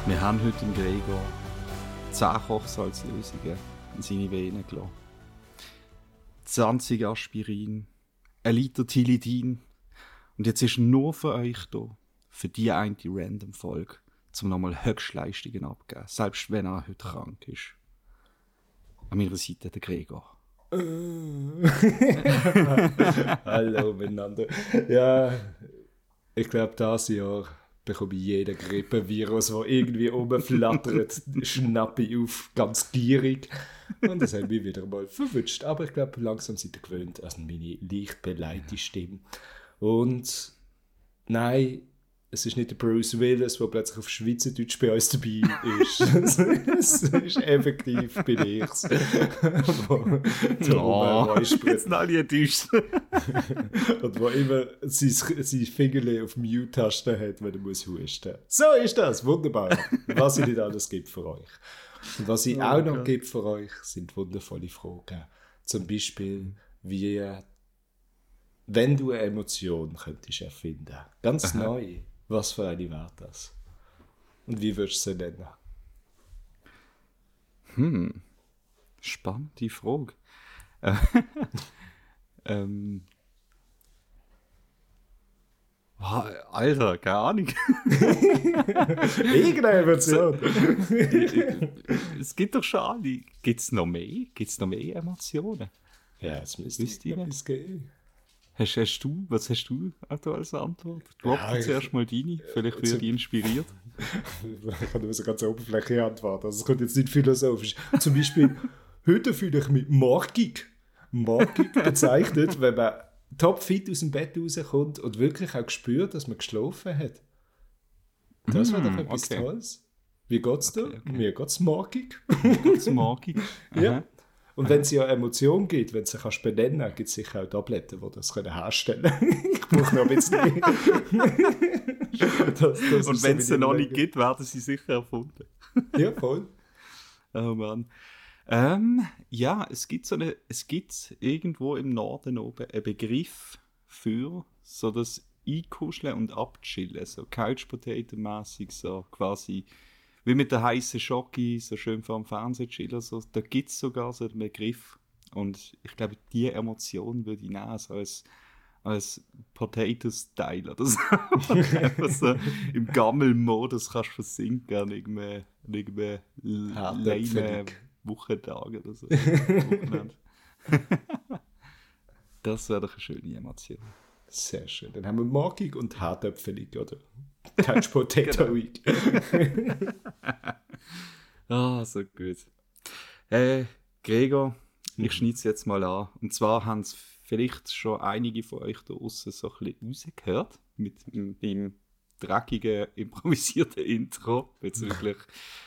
Wir haben heute im Gregor 10 Kochsalzlösungen in seine Venen gelassen. 20 Aspirin, 1 Liter Tilidin. Und jetzt ist nur für euch da, für die eine Random-Folge, zum nochmal Höchstleistungen abgeben, selbst wenn er heute krank ist. An meiner Seite der Gregor. Hallo miteinander. Ja, ich glaube, dieses Jahr bekomme ich jeden Grippevirus, der irgendwie rumflattert, schnappe ich auf, ganz gierig. Und das hat mich wieder mal verwünscht. Aber ich glaube, langsam sind ihr gewöhnt an meine leicht beleidigte Stimme. Und nein, es ist nicht der Bruce Willis, der plötzlich auf Schweizerdeutsch bei uns dabei ist. Es ist effektiv bin ich's. Jetzt sind alle enttäuscht. Und wo immer sein Fingerchen auf Mute-Taste hat, wenn er muss husten. So ist das, wunderbar. Was ich nicht alles gibt für euch. Und was ich auch noch gibt für euch, sind wundervolle Fragen. Zum Beispiel, wenn du eine Emotion könntest erfinden, ganz neu, was für eine wäre das? Und wie würdest du sie nennen? Spannende Frage. Alter, keine Ahnung. Irgendeine Emotion. Es gibt doch schon alle. Gibt es noch mehr? Gibt es noch mehr Emotionen? Ja, es müsste etwas geben. Was hast du als Antwort? Drop zuerst mal deine, vielleicht wird die inspiriert. Ich kann nur so ganz oberflächlich antworten, also es kommt jetzt nicht philosophisch. Zum Beispiel, heute fühle ich mich morgig. Morgig bezeichnet, wenn man topfit aus dem Bett rauskommt und wirklich auch spürt, dass man geschlafen hat. Das wäre doch etwas Tolles. Wie geht's dir? Okay. Mir geht's morgig. Ja. Und wenn es ja Emotionen gibt, wenn du sie kannst benennen kannst, gibt es sicher auch Tabletten, die das herstellen können. Ich brauche noch ein bisschen mehr. Und wenn es sie noch nicht gibt, werden sie sicher erfunden. Ja, voll. Oh Mann. Ja, es gibt irgendwo im Norden oben einen Begriff für so das Einkuscheln und Abchillen, so Couch-Potato-mässig, so quasi wie mit der heißen Schoki, so schön vor dem Fernsehen chillen, so, da gibt es sogar so einen Begriff. Und ich glaube, diese Emotion würde ich nehmen, so als Potato-Style oder so. Einfach so im Gammel-Modus kannst du versinken an irgendeinem lame Wochentag oder so. Das wäre doch eine schöne Emotion. Sehr schön. Dann haben wir morgig und hartöpfelig, oder? Couch Potato Week. So gut. Gregor, ich schneide es jetzt mal an. Und zwar haben es vielleicht schon einige von euch da draussen so ein bisschen rausgehört mit dem dreckigen, improvisierten Intro bezüglich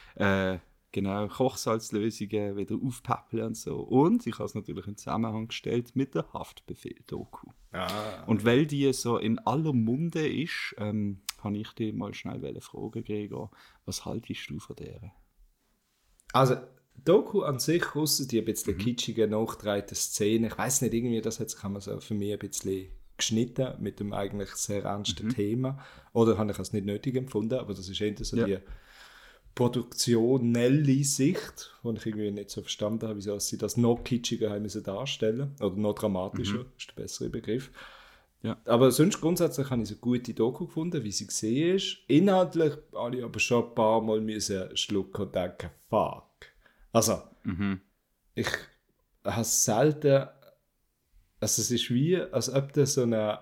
Kochsalzlösungen wieder aufpäppeln und so. Und ich habe es natürlich in Zusammenhang gestellt mit der Haftbefehl-Doku. Und weil die so in aller Munde ist, kann ich dich mal schnell fragen, Gregor, was haltest du von der? Also, Doku an sich, ausser die ein bisschen kitschige, nachgedrehte Szene, ich weiss nicht, irgendwie, das hat sich so für mich ein bisschen geschnitten mit dem eigentlich sehr ernsten Thema. Oder habe ich es nicht nötig empfunden, aber das ist eher so die produktionelle Sicht, die ich irgendwie nicht so verstanden habe, wieso sie das noch kitschiger haben müssen darstellen oder noch dramatischer, ist der bessere Begriff. Ja. Aber sonst grundsätzlich habe ich so eine gute Doku gefunden, wie sie gesehen ist. Inhaltlich habe ich aber schon ein paar Mal schlucken und denken, fuck. Also, ich habe selten. Also es ist wie, als ob du so eine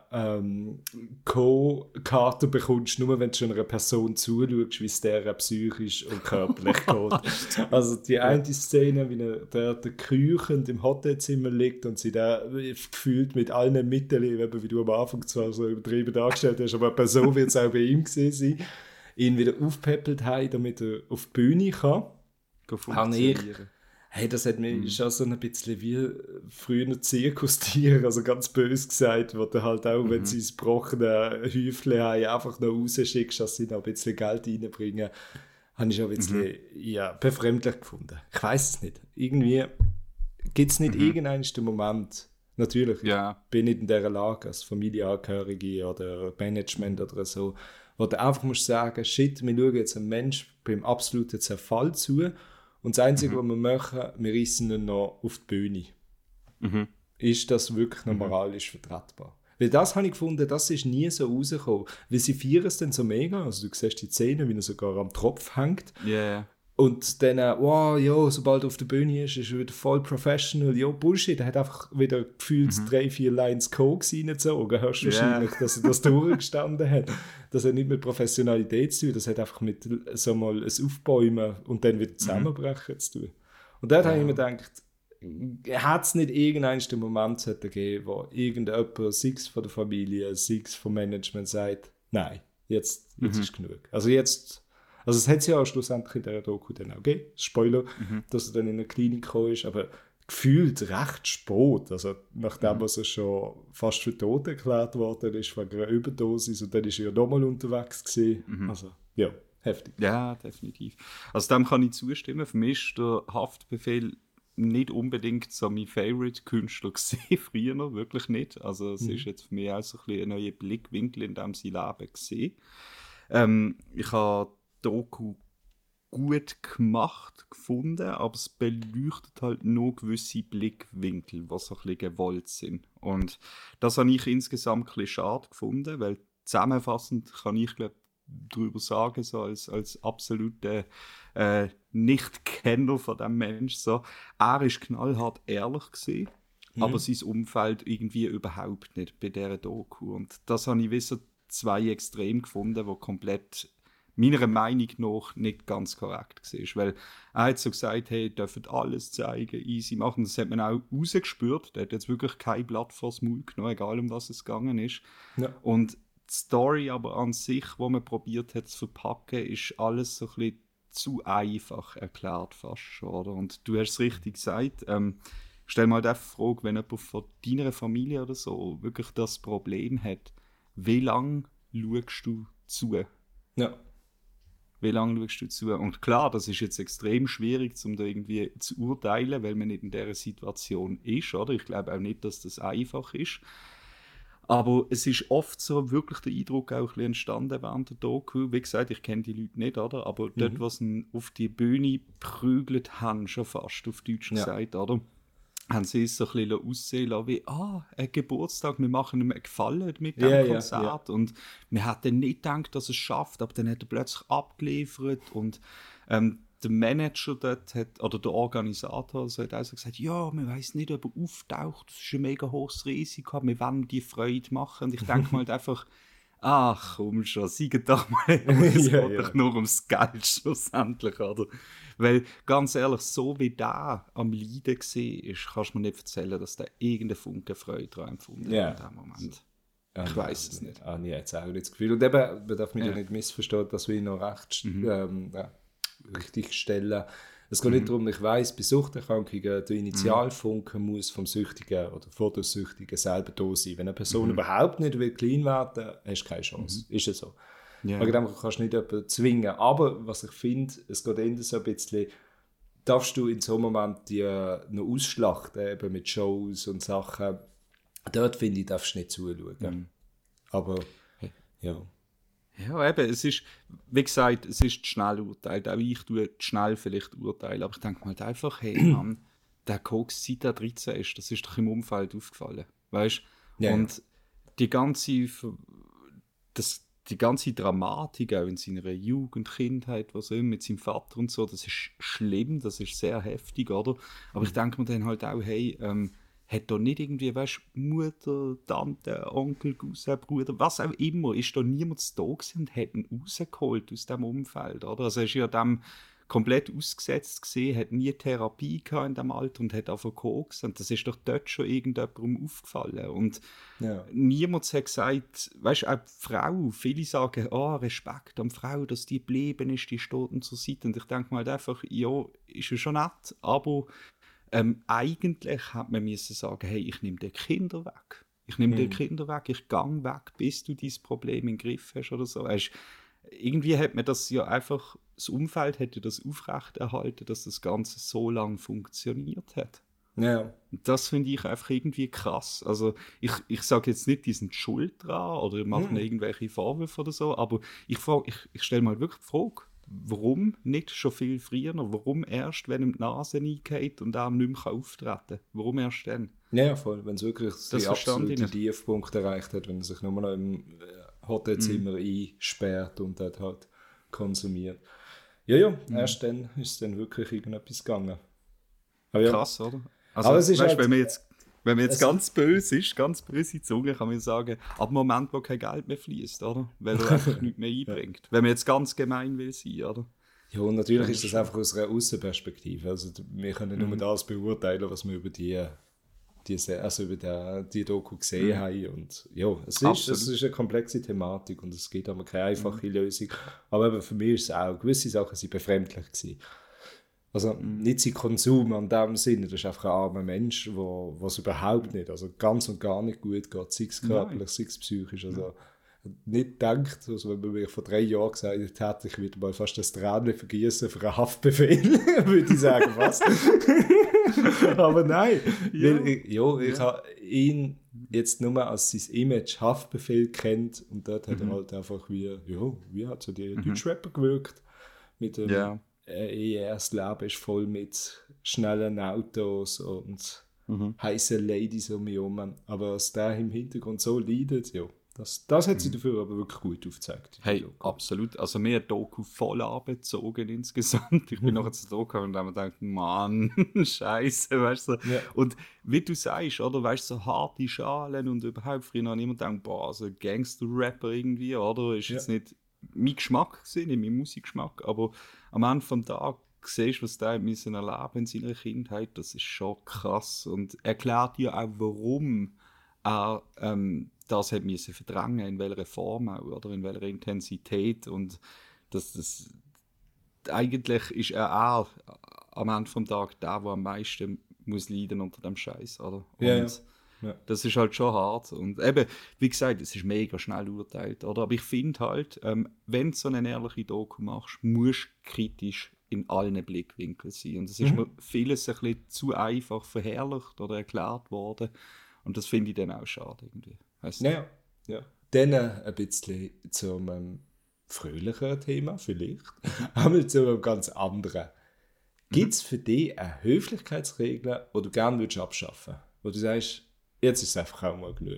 Co-Karte bekommst, nur wenn du schon einer Person zuschaust, wie es der psychisch und körperlich geht. Also die eine Szene, wie er dort kriechend im Hotelzimmer liegt und sie da gefühlt mit allen Mitteln, wie du am Anfang zwar so übertrieben dargestellt hast, aber eine Person wird es auch bei ihm gesehen sein, ihn wieder aufpäppelt haben, damit er auf die Bühne kann. Hey, das hat mir schon so ein bisschen wie früher Zirkustiere, also ganz böse gesagt, wo du halt auch, wenn sie das gebrochene Häufchen haben, einfach noch rausschickst, dass sie noch ein bisschen Geld reinbringen. Habe ich schon ein bisschen befremdlich gefunden. Ich weiss es nicht. Irgendwie gibt es nicht irgendeinen Moment, Natürlich. Ja. Ich bin nicht in dieser Lage als Familienangehörige oder Management oder so, wo du einfach musst sagen, shit, wir schauen jetzt einem Menschen beim absoluten Zerfall zu und das Einzige, was wir machen, wir reissen ihn noch auf die Bühne. Ist das wirklich noch moralisch vertretbar? Weil das habe ich gefunden, das ist nie so rausgekommen. Weil sie feiern es dann so mega, also du siehst die Szene, wie er sogar am Tropf hängt. Yeah. Und dann, wow, ja, sobald er auf der Bühne ist er wieder voll professional. Ja, Bullshit, er hat einfach wieder gefühlt 3-4 Lines Koks reingezogen. Hörst du wahrscheinlich, dass er das durchgestanden hat. Das hat nicht mit Professionalität zu tun, das hat einfach mit so mal ein Aufbäumen und dann wieder zusammenbrechen zu tun. Und dort habe ich mir gedacht, hat es nicht irgendeinen Moment gegeben, wo irgendjemand, sei es von der Familie, sei es vom Management, sagt, nein, jetzt ist genug. Also es hat es ja auch schlussendlich in dieser Doku dann auch gegeben, Spoiler, dass er dann in eine Klinik gekommen ist, aber gefühlt recht spät, also nachdem er schon fast für tot erklärt worden ist, wegen einer Überdosis, und dann ist er ja nochmal unterwegs gewesen. Also, ja, heftig. Ja, definitiv. Also dem kann ich zustimmen. Für mich ist der Haftbefehl nicht unbedingt so mein Favorite-Künstler gesehen, früher noch, wirklich nicht. Also es ist jetzt für mich auch so ein bisschen ein neuer Blickwinkel in dem sie Leben gesehen. Ich habe Doku gut gemacht gefunden, aber es beleuchtet halt nur gewisse Blickwinkel, die so ein bisschen gewollt sind. Und das habe ich insgesamt ein bisschen schade gefunden, weil zusammenfassend kann ich, glaube darüber sagen, so als absoluter Nicht-Kenner von diesem Menschen, so, er ist knallhart ehrlich gewesen, aber sein Umfeld irgendwie überhaupt nicht bei dieser Doku. Und das habe ich wie so zwei Extreme gefunden, die komplett meiner Meinung nach nicht ganz korrekt war. Weil er hat so gesagt, hey, ihr dürft alles zeigen, easy machen. Das hat man auch rausgespürt. Der hat jetzt wirklich kein Blatt vors Maul genommen, egal um was es gegangen ist. Ja. Und die Story aber an sich, die man probiert hat zu verpacken, ist alles so ein bisschen zu einfach erklärt fast schon. Oder? Und du hast es richtig gesagt. Stell mal die Frage, wenn jemand von deiner Familie oder so wirklich das Problem hat, wie lange schaust du zu? Ja. Wie lange schaust du zu? Und klar, das ist jetzt extrem schwierig, um da irgendwie zu urteilen, weil man nicht in dieser Situation ist, oder? Ich glaube auch nicht, dass das einfach ist. Aber es ist oft so wirklich der Eindruck auch ein bisschen entstanden während der Doku. Wie gesagt, ich kenne die Leute nicht, oder? Aber dort, was sie auf die Bühne prügelt haben, schon fast auf Deutsch gesagt, oder? Haben sie es so ein bisschen aussehen lassen wie, ein Geburtstag, wir machen ihm einen Gefallen mit dem Konzert. Und wir hatten nicht gedacht, dass er es schafft, aber dann hat er plötzlich abgeliefert und der Manager dort oder der Organisator also hat also gesagt, ja, wir wissen nicht, ob er auftaucht, das ist ein mega hohes Risiko, wir wollen die Freude machen. Und ich denke mal einfach, ach komm schon, sieg doch mal, es geht doch nur ums Geld schlussendlich, oder? Weil, ganz ehrlich, so wie der am Leiden war, kannst du mir nicht erzählen, dass der irgendeine Funke Freude daran empfunden hat in dem Moment. Ich weiss es nicht. Ich habe jetzt auch nicht das Gefühl. Und eben, man darf mich ja nicht missverstehen, dass wir ihn noch recht richtig stellen. Es geht nicht darum, ich weiss, bei Suchterkrankungen der Initialfunke muss vom Süchtigen oder von der Süchtigen selber da sein. Wenn eine Person überhaupt nicht will clean werden, hast du keine Chance. Ist es so. Yeah. Du kannst nicht jemanden zwingen. Aber was ich finde, es geht eher so ein bisschen, darfst du in so einem Moment die noch ausschlachten, eben mit Shows und Sachen. Dort finde ich, darfst du nicht zuschauen. Aber, ja. Ja, eben, es ist, wie gesagt, es ist schnell urteilt. Auch ich tue schnell vielleicht urteilen, aber ich denke mal halt einfach, hey Mann, der Koks, seit er 13 ist, das ist doch im Umfeld aufgefallen. Weißt du? Und die ganze Dramatik auch in seiner Jugend, Kindheit, was immer, mit seinem Vater und so, das ist schlimm, das ist sehr heftig, oder? Aber ich denke mir dann halt auch, hey, hat da nicht irgendwie, weißt du, Mutter, Tante, Onkel, Cousin, Bruder, was auch immer, ist da niemand da gewesen und hat ihn rausgeholt aus dem Umfeld, oder? Also er ist ja dem komplett ausgesetzt gesehen, hat nie Therapie gehabt in dem Alter und hat einfach Koks und das ist doch dort schon irgendjemandem aufgefallen und niemand hat gesagt, weißt du, auch die Frau, viele sagen, Respekt an die Frau, dass die geblieben ist, die steht und zur Seite und ich denke mal halt einfach, ja, ist ja schon nett, aber eigentlich hat man müssen sagen, hey, ich nehme die Kinder weg. Ich nehme die Kinder weg, ich gehe weg, bis du dieses Problem im Griff hast oder so. Irgendwie hat man das ja einfach, das Umfeld hätte das aufrechterhalten, dass das Ganze so lange funktioniert hat. Ja. Das finde ich einfach irgendwie krass. Also ich sage jetzt nicht, die sind schuld dran oder machen irgendwelche Vorwürfe oder so, aber ich stelle mal wirklich die Frage, warum nicht schon viel früher? Warum erst, wenn ihm die Nase reingeht und er nicht mehr auftreten kann? Warum erst dann? Ja, voll. Wenn es wirklich den absoluten nicht. Tiefpunkt erreicht hat, wenn er sich nur noch im Hotelzimmer einsperrt und dort halt konsumiert. Ja, erst dann ist dann wirklich irgendetwas gegangen. Aber ja. Krass, oder? Also, aber es ist weißt, halt, wenn man jetzt ganz böse ist, ganz böse Zunge, kann man sagen, ab dem Moment, wo kein Geld mehr fließt, oder? Weil er einfach nichts mehr einbringt. Wenn man jetzt ganz gemein will sein, oder? Ja, und natürlich ist das einfach aus einer Außenperspektive. Also wir können nur das beurteilen, was wir über die Doku gesehen haben. Und ja, es ist eine komplexe Thematik und es gibt aber keine einfache Lösung. Aber eben für mich ist es auch, gewisse Sachen sind befremdlich gewesen. Also nicht sein Konsum an dem Sinne, das ist einfach ein armer Mensch, was überhaupt nicht, also ganz und gar nicht gut geht, sei es körperlich, sei es psychisch. Also nicht gedacht, also wenn man mir vor 3 Jahren gesagt hätte, ich würde mal fast das Tränchen vergießen für einen Haftbefehl, würde ich sagen, was? Aber nein, weil ich habe ihn jetzt nur als sein Image Haftbefehl kennt und dort hat er halt einfach wie hat so die Deutschrapper gewirkt mit dem das Leben ist voll mit schnellen Autos und heißen Ladies um mich herum. Aber dass der im Hintergrund so leidet, ja, das hat sie dafür aber wirklich gut aufgezeigt. Hey, absolut. Also mir hat Doku voll angezogen insgesamt. Ich bin nachher zu Doku und habe mir gedacht, Mann, Scheiße, weißt du. Ja. Und wie du sagst, oder, weißt du, so harte Schalen und überhaupt, früher habe ich immer gedacht, boah, so Gangster-Rapper irgendwie, oder, ist jetzt nicht mein Geschmack gewesen, nicht mein Musikgeschmack, aber am Ende des Tages siehst du, was der müssen erleben in seiner Kindheit, das ist schon krass und erklärt dir auch, warum er das hat müssen verdrängen, in welcher Form auch, oder in welcher Intensität und das eigentlich ist er auch am Ende des Tages der am meisten muss leiden unter dem Scheiß, oder? Und ja. Das ist halt schon hart. Und eben, wie gesagt, es ist mega schnell urteilt, oder? Aber ich finde halt, wenn du so eine ehrliche Doku machst, musst du kritisch in allen Blickwinkeln sein. Und es ist mir vieles ein bisschen zu einfach verherrlicht oder erklärt worden. Und das finde ich dann auch schade irgendwie. Weißt du? Ja. Dann ein bisschen zum fröhlichen Thema vielleicht, aber zu einem ganz anderen. Gibt es für dich eine Höflichkeitsregel, die du gerne abschaffen würdest? Wo du sagst, jetzt ist es einfach auch mal genug.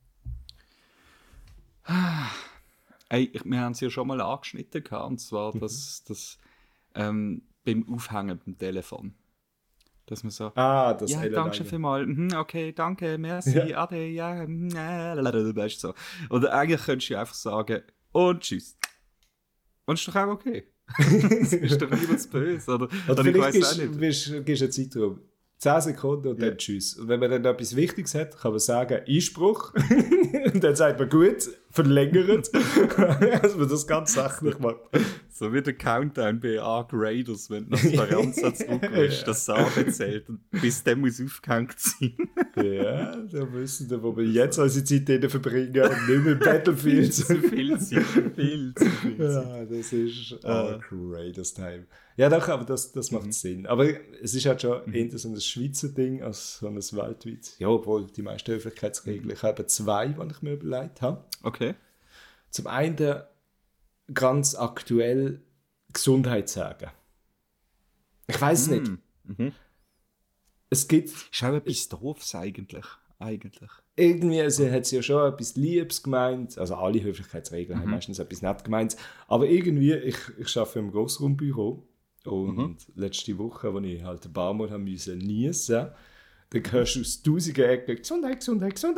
Hey, wir haben es ja schon mal angeschnitten, und zwar das beim Aufhängen beim Telefon. Dass man so, das ja, danke schon vielmals, okay, danke, merci, ade, ja, weißt du so. Oder eigentlich könntest du einfach sagen, und tschüss. Und ist doch auch okay. Das ist doch niemand zu böse, oder ich weiss auch nicht. Gibst du eine Zeit rum. 10 Sekunden und dann tschüss. Und wenn man dann etwas Wichtiges hat, kann man sagen, Einspruch. Und dann sagt man, gut, verlängert. Dass man das ganz sachlich macht. So wie der Countdown bei Ark Raiders, wenn du nach Speranza zurückkommst, das Sache zählt und bis der muss aufgehängt sein. Ja, da müssen wir, wo wir jetzt unsere Zeit drin verbringen und nicht mehr im Battlefield. viel zu viel. Ja, das ist Ark Raiders Time. Ja, doch, aber das macht Sinn. Aber es ist halt schon eher so ein Schweizer Ding als so ein weltweites. Ja, obwohl die meisten Höflichkeitsregeln. Ich habe 2, die ich mir überlegt habe. Okay. Zum einen ganz aktuell Gesundheit sagen. Ich weiß es nicht. Es gibt... Ist auch etwas Doofes eigentlich. Irgendwie hat sie ja schon etwas Liebes gemeint. Also alle Höflichkeitsregeln haben meistens etwas nett gemeint. Aber irgendwie, ich arbeite im Grossraumbüro und letzte Woche, als ich halt ein paar Mal niesen musste, dann hörst du aus 1000 Ecken Gesundheit.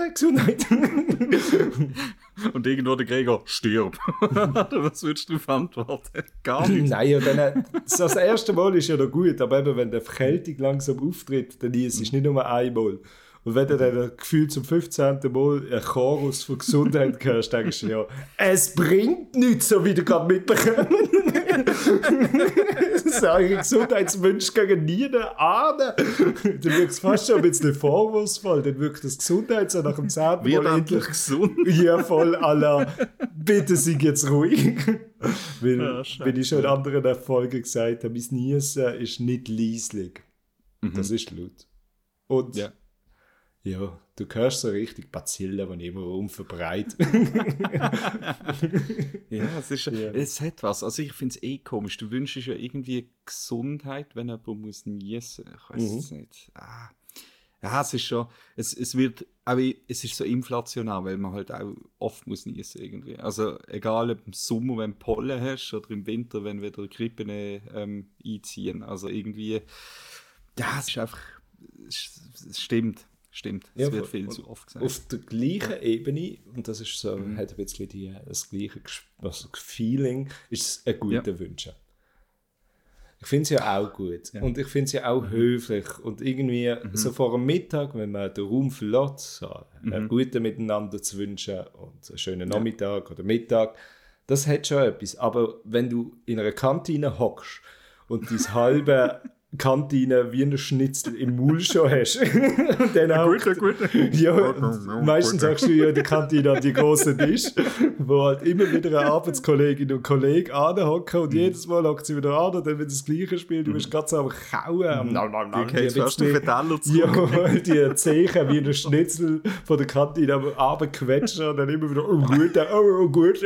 Und irgendwo der Gregor, stirb. Was würdest du darauf antworten? Gar nichts. Nein, ja, dann, das erste Mal ist ja noch gut, aber eben, wenn die Verkältung langsam auftritt, dann ist es nicht nur einmal. Und wenn du dann gefühlt zum 15. Mal einen Chorus von Gesundheit hörst, denkst du ja, es bringt nichts, so wie du gerade mitbekommen. Sage Gesundheitswünsche gegen niemanden ahnen. Dann wirkt es fast schon ein bisschen vorwurfsvoll. Dann wirkt das Gesundheit so nach dem 10. Mal endlich gesund. Ja, voll à la, bitte sei jetzt ruhig. Weil, wie ich schon in anderen Folgen gesagt habe, mein Niesen ist nicht leislich. Das ist laut. Und Ja. ja, du hörst so richtig Bazillen, die immer rumverbreiten. Ja, Ja. es hat was. Also ich finde es komisch. Du wünschst ja irgendwie Gesundheit, wenn jemand muss niesen. Ich weiß es nicht. Ja, es ist schon, es wird, aber es ist so inflationär, weil man halt auch oft muss niesen irgendwie. Also egal ob im Sommer, wenn du Pollen hast, oder im Winter, wenn wieder Grippen einziehen. Also irgendwie, ja, es ist einfach, es stimmt. Ja, Es wird viel zu oft gesagt. auf der gleichen Ebene, und das ist so, hat ein bisschen das gleiche Feeling, ist es ein guter Wünschen. Ich finde es ja auch gut. Ja. Und ich finde es ja auch höflich. Und irgendwie so vor dem Mittag, wenn man den Raum verlässt, so ein guten Miteinander zu wünschen und einen schönen Nachmittag oder Mittag, das hat schon etwas. Aber wenn du in einer Kantine hockst und dein halbe Kantine Wiener Schnitzel im Maul schon hast. Und dann auch, ja, meistens sagst du ja die Kantine an die grossen Tisch, wo halt immer wieder eine Arbeitskollegin und Kollege anhocken und jedes Mal hockt sie wieder an und dann wird das Gleiche spielt, du bist ganz am Kauen. Die geht fast auf den Teller zurück. Ja, die Zechen Wiener Schnitzel von der Kantine am Abend quetschen und dann immer wieder, oh gut, oh gut.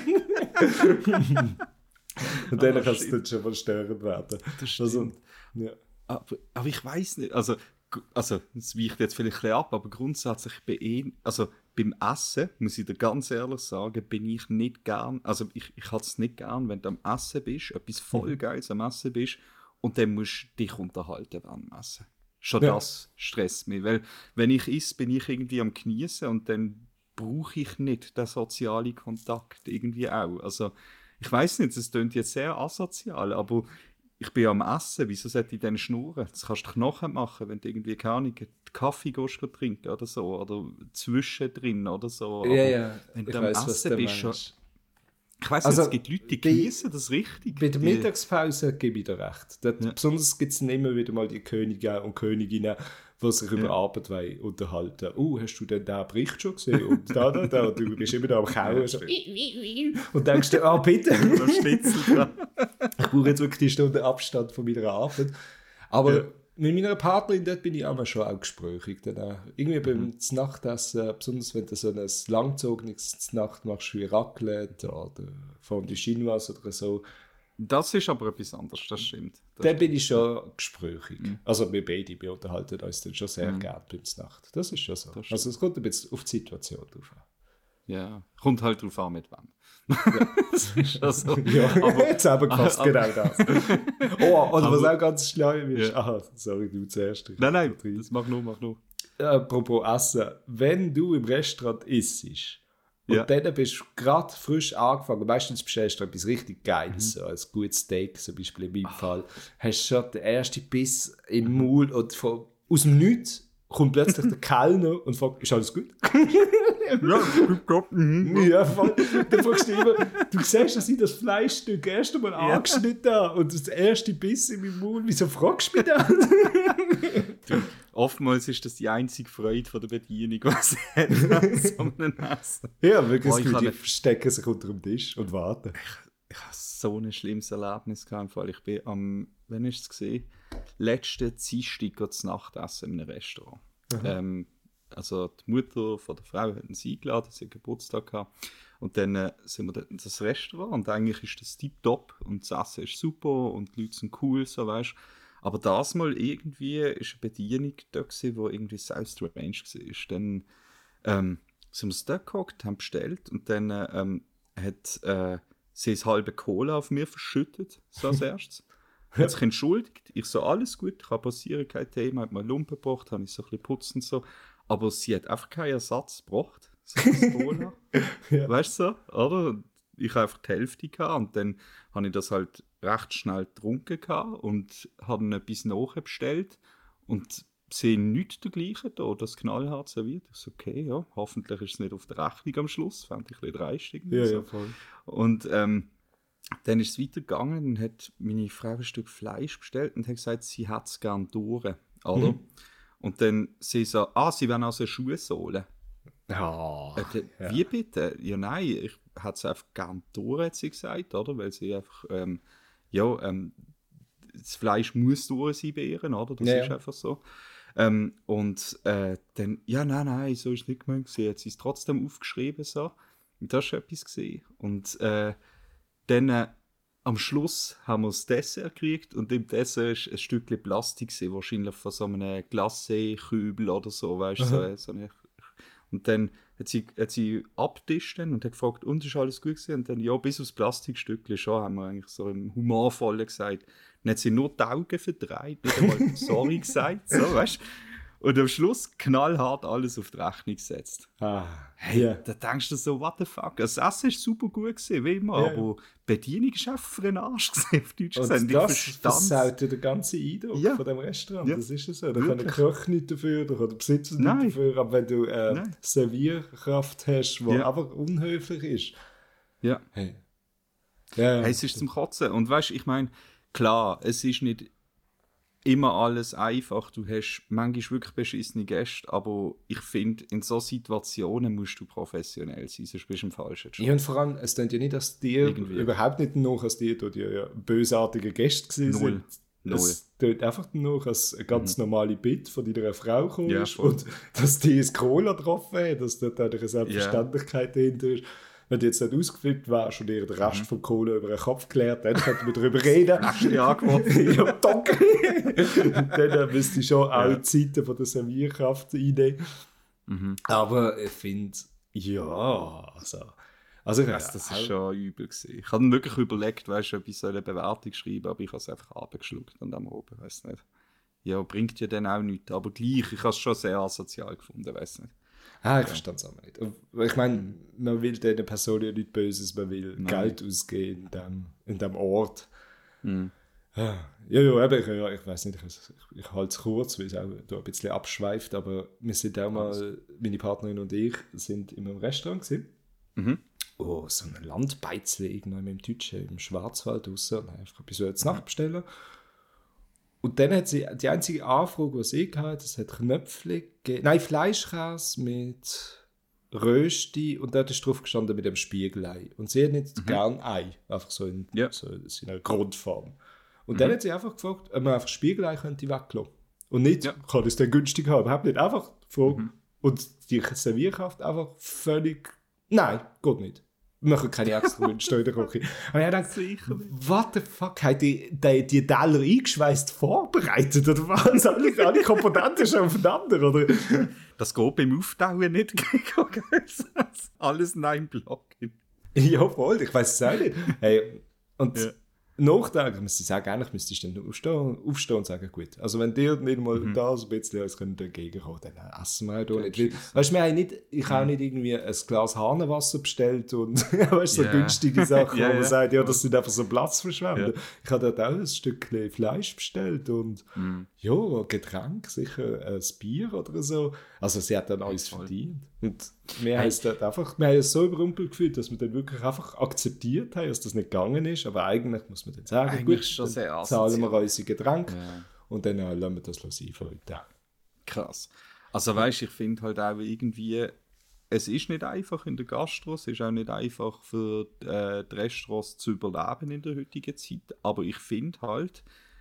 Und dann kann es dann schon mal störend werden. Das stimmt. Ja. Aber ich weiß nicht, also es weicht jetzt vielleicht ein bisschen ab, aber grundsätzlich beim Essen, muss ich dir ganz ehrlich sagen, bin ich nicht gern, also ich habe es nicht gern, wenn du am Essen bist, etwas voll Geiles am Essen bist und dann musst du dich unterhalten während dem Essen. Schon das stresst mich, weil wenn ich esse, bin ich irgendwie am Genießen und dann brauche ich nicht den sozialen Kontakt irgendwie auch. Also ich weiß nicht, es klingt jetzt sehr asozial, aber ich bin am Essen, wieso sollte ich dann schnurren? Das kannst du doch nachher machen, wenn du irgendwie, keine Ahnung, Kaffee gehst trinken oder so, oder zwischendrin oder so. Aber wenn du am Essen bist, schon... Ich weiss nicht, es gibt Leute, die genießen das richtig. Bei der Mittagspause gebe ich dir recht. Besonders gibt es immer wieder mal die Könige und Königinnen, die sich über Arbeit unterhalten. Hast du denn diesen Bericht schon gesehen? Und da, und du bist immer da am Kauen. So. Und denkst dir, bitte. Ich brauche jetzt wirklich die Stunde Abstand von meiner Arbeit. Aber mit meiner Partnerin, dort bin ich aber schon auch gesprächig. Dann, irgendwie beim Nachtessen, besonders wenn du so ein langzogenes Nacht machst, wie Raclette oder Fondue Chinoise oder so. Das ist aber etwas anderes, das stimmt. Dann bin ich schon gesprächig. Also wir beide, wir unterhalten uns dann schon sehr gerne beim Nacht. Das ist schon so. Also es kommt ein bisschen auf die Situation drauf an. Ja, kommt halt drauf an, mit wem. Das ist also, aber, jetzt haben wir fast genau das. Und was auch ganz schlimm ist, sorry, du zuerst. Nein, das mach nur. Apropos Essen, wenn du im Restaurant isst und dann bist du gerade frisch angefangen, meistens bestellst du etwas richtig Geiles, so ein gutes Steak zum Beispiel in meinem Fall, hast schon den ersten Biss im Maul und aus dem Nichts kommt plötzlich der Kellner und fragt, ist alles gut? Ja, voll. Dann fragst du immer, du siehst, dass ich das Fleischstück erst einmal angeschnitten habe und das erste Biss in meinem Mund, wieso fragst du mich das? Oftmals ist das die einzige Freude von der Bedienung, was sie hat, so einem Essen. Ja, wirklich, die verstecken sich unter dem Tisch und warten. Ich hatte so ein schlimmes Erlebnis gehabt. Ich bin wann ist es gesehen? Letzten Dienstag zu Nachtessen in einem Restaurant. Also die Mutter von der Frau hat uns eingeladen, sie hat Geburtstag gehabt. Und dann sind wir dort in das Restaurant und eigentlich ist das tiptop und das Essen ist super und die Leute sind cool, so weißt. Aber das mal irgendwie ist eine Bedienung da gewesen, die irgendwie so strange war. Dann sind wir da gehockt, haben bestellt und dann hat sie das halbe Cola auf mir verschüttet, so als erstes. Hat sich entschuldigt, ich so, alles gut, kann passieren, kein Thema, hat mir Lumpen gebracht, habe ich so ein bisschen putzt und so. Aber sie hat einfach keinen Ersatz gebracht, so das Cola. Weißt du so, oder? Ich habe einfach die Hälfte gehabt und dann habe ich das halt recht schnell getrunken gehabt und habe dann etwas nachbestellt und sehe nichts dergleichen da, das knallhart serviert. Ich so, okay, ja, hoffentlich ist es nicht auf der Rechnung am Schluss, fand ich ein bisschen dreistig. Ja, voll. Und dann ist es weitergegangen und hat meine Frau ein Stück Fleisch bestellt und hat gesagt, sie hätte es gerne durch, oder? Und dann sie so, sie wollen also Schuhsohlen. Wie bitte? Ja, nein, ich hätte es einfach gerne durch, hat sie gesagt, oder? Weil sie einfach, das Fleisch muss durch sein bei ihr, oder? Das ist einfach so. Dann, ja, nein, so ist es nicht gemeint gewesen. Hat sie es trotzdem aufgeschrieben, so. Und das war etwas gewesen. Und dann am Schluss haben wir das Dessert gekriegt und im Dessert war ein Stückchen Plastik gewesen, wahrscheinlich von so einem Glacé-Kübel oder so, weißt du, so eine. Und dann hat sie abgetischt und hat gefragt, und ist alles gut gewesen? Und dann, ja, bis aufs Plastikstückchen schon, haben wir eigentlich so im Humorvollen gesagt. Dann hat sie nur die Augen verdreht, nicht einmal sorry gesagt, so, weißt du? Und am Schluss knallhart alles auf die Rechnung gesetzt. Hey, ja. da denkst du so, what the fuck? Das Essen war super gut gewesen, wie immer, Ja. aber die Bedienung war einfach für den Arsch gewesen, auf Deutsch Und gesagt. das versaut ja den ganzen Eindruck Ja. von dem Restaurant. Ja. Das ist ja so. Da kann der Wirklich. Koch nicht dafür, da kann der Besitzer Nein. nicht dafür. Aber wenn du Nein. Servierkraft hast, die Ja. einfach unhöflich ist. Ja. Hey. Ja. Hey, es ist zum Kotzen. Und weißt du, ich meine, klar, es ist nicht immer alles einfach. Du hast manchmal wirklich beschissene Gäste, aber ich finde, in so Situationen musst du professionell sein, sonst bist du im falschen Job. Ja, und vor allem, es klingt ja nicht, dass dir Irgendwie. überhaupt nicht noch als die ja bösartige Gäste gewesen Null. sind. Null. Es klingt einfach nur als eine ganz normale Bitte von deiner Frau gekommen Ja, ist voll. und dass die ins Cola getroffen hat, dass dort auch eine Selbstverständlichkeit dahinter ist. Wenn du jetzt nicht ausgeflippt wärst und ihr den Rest vom Cola über den Kopf klärt, dann könnten wir darüber reden. Flasche angeworfen. Ja, danke. Dann müsste ich schon auch die Zeiten von der Servierkraft einnehmen. Aber ich finde, ja, also ich Das ist schon übel gewesen. Ich habe dann wirklich überlegt, weißt du, ob ich so eine Bewertung schreibe, aber ich habe es einfach abgeschluckt und am oben, weiß nicht. Ja, bringt ja dann auch nichts, aber gleich, ich habe es schon sehr asozial gefunden, weiß nicht. Ich verstehe es auch nicht. Ich meine, man will diesen Personen ja nichts Böses, man will Geld ausgeben in dem Ort. Ja, ich weiß nicht, ich halte es kurz, weil es auch da ein bisschen abschweift, aber wir sind auch mal, meine Partnerin und ich, sind in einem Restaurant gewesen. Oh, so ein Landbeizle irgendwo im Deutschen, im Schwarzwald draussen, und einfach etwas zu Nacht bestellen. Und dann hat sie die einzige Anfrage, die sie hatte, das hat Knöpfle gegeben. Nein, Fleischkäse mit Rösti und dort ist drauf gestanden mit dem Spiegelei. Und sie hat nicht gern Ei, einfach so in einer Grundform. Und dann hat sie einfach gefragt, ob man einfach Spiegelei könnte weglassen. Und nicht, kann ich es denn günstig haben? Überhaupt nicht. Einfach gefragt. Und die Servierkraft einfach völlig, nein, geht nicht. Wir machen keine extra Wünsche in der Küche. Und ich dachte, what the fuck, hat die Teller eingeschweißt vorbereitet? Oder was? Alle Komponenten schon aufeinander, oder? Das geht beim Auftauen nicht. Alles in einem Block. Ja, voll, ich weiß es auch nicht. Hey, und nachdenken, muss ich sagen, eigentlich müsstest du dann aufstehen und sagen, gut, also wenn dir nicht mal da so ein bisschen als dagegen kommen, dann essen wir auch da nicht. Weißt du, ich habe auch nicht irgendwie ein Glas Hahnenwasser bestellt und weißt, so günstige Sachen, wo man sagt, ja, das sind einfach so Platzverschwendung. Ich habe dort auch ein Stückchen Fleisch bestellt und ja, Getränk, sicher ein Bier oder so. Also sie hat dann alles verdient. Und wir haben es so überrumpelt gefühlt, dass wir dann wirklich einfach akzeptiert haben, dass das nicht gegangen ist. Aber eigentlich muss man dann sagen, gut, dann zahlen wir unsere Getränke und dann lassen wir das sein für heute. Krass. Also weißt du, ich finde halt auch irgendwie, es ist nicht einfach in der Gastro, es ist auch nicht einfach für die Restaurants zu überleben in der heutigen Zeit. Aber ich finde halt,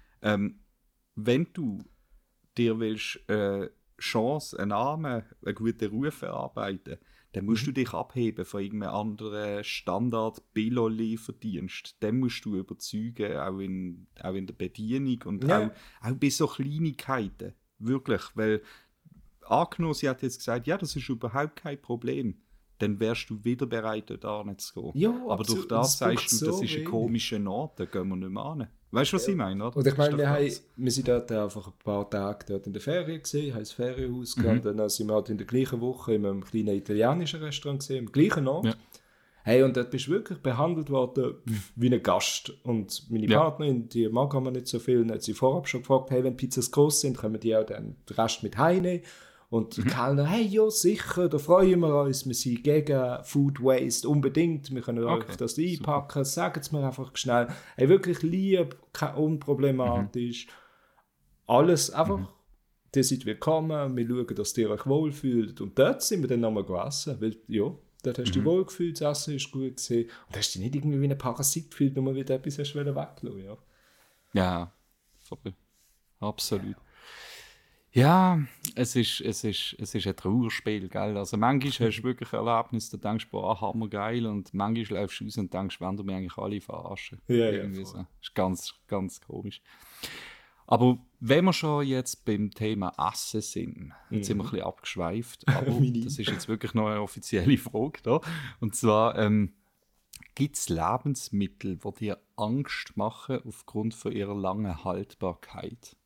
wenn du dir willst, Chance, einen Namen, einen guten Ruf erarbeiten, dann musst du dich abheben von irgendeinem anderen Standard-Billo-Lieferdienst. Dann musst du überzeugen, auch in der Bedienung und auch bei so Kleinigkeiten. Wirklich, weil angenommen, sie hat jetzt gesagt, ja, das ist überhaupt kein Problem. Dann wärst du wieder bereit, dort nicht zu gehen. Ja, aber absolut. durch das sagst du, so das ist ein komischer Ort, da gehen wir nicht mehr hin. Weißt du, was ich meine? Oder? Und ich meine, wir sind dort einfach ein paar Tage dort in der Ferien gesehen, haben ins Ferienhaus gegangen, dann sind wir halt in der gleichen Woche in einem kleinen italienischen Restaurant gesehen, im gleichen Ort. Ja. Hey, und dort bist du wirklich behandelt worden wie ein Gast. Und meine Partnerin, die mag aber nicht so viel, hat sie vorab schon gefragt, hey, wenn Pizzas groß sind, können wir die auch dann den Rest mit heimnehmen. Und der Kellner, hey, ja, sicher, da freuen wir uns, wir sind gegen Food Waste, unbedingt, wir können euch das einpacken, sagen es mir einfach schnell. Hey, wirklich lieb, unproblematisch, alles einfach, ihr seid willkommen, wir schauen, dass ihr euch wohlfühlt. Und dort sind wir dann nochmal gegessen, weil, ja, dort hast du dich wohlgefühlt, das Essen ist gut gewesen. Und hast dich nicht irgendwie wie ein Parasit gefühlt, nur weil du etwas weglassen. Ja, voll. Absolut. Ja, es ist ein Trauerspiel, gell? Also manchmal hast du wirklich Erlebnisse, da denkst du, boah, hammergeil, und manchmal läufst du raus und denkst, wenn du mich eigentlich alle verarschen. Ja, Irgendwie voll. so. Ist ganz, ganz komisch. Aber wenn wir schon jetzt beim Thema Essen sind, jetzt sind wir ein bisschen abgeschweift, aber Mini. das ist jetzt wirklich noch eine offizielle Frage da. Und zwar, gibt es Lebensmittel, die dir Angst machen aufgrund von ihrer langen Haltbarkeit?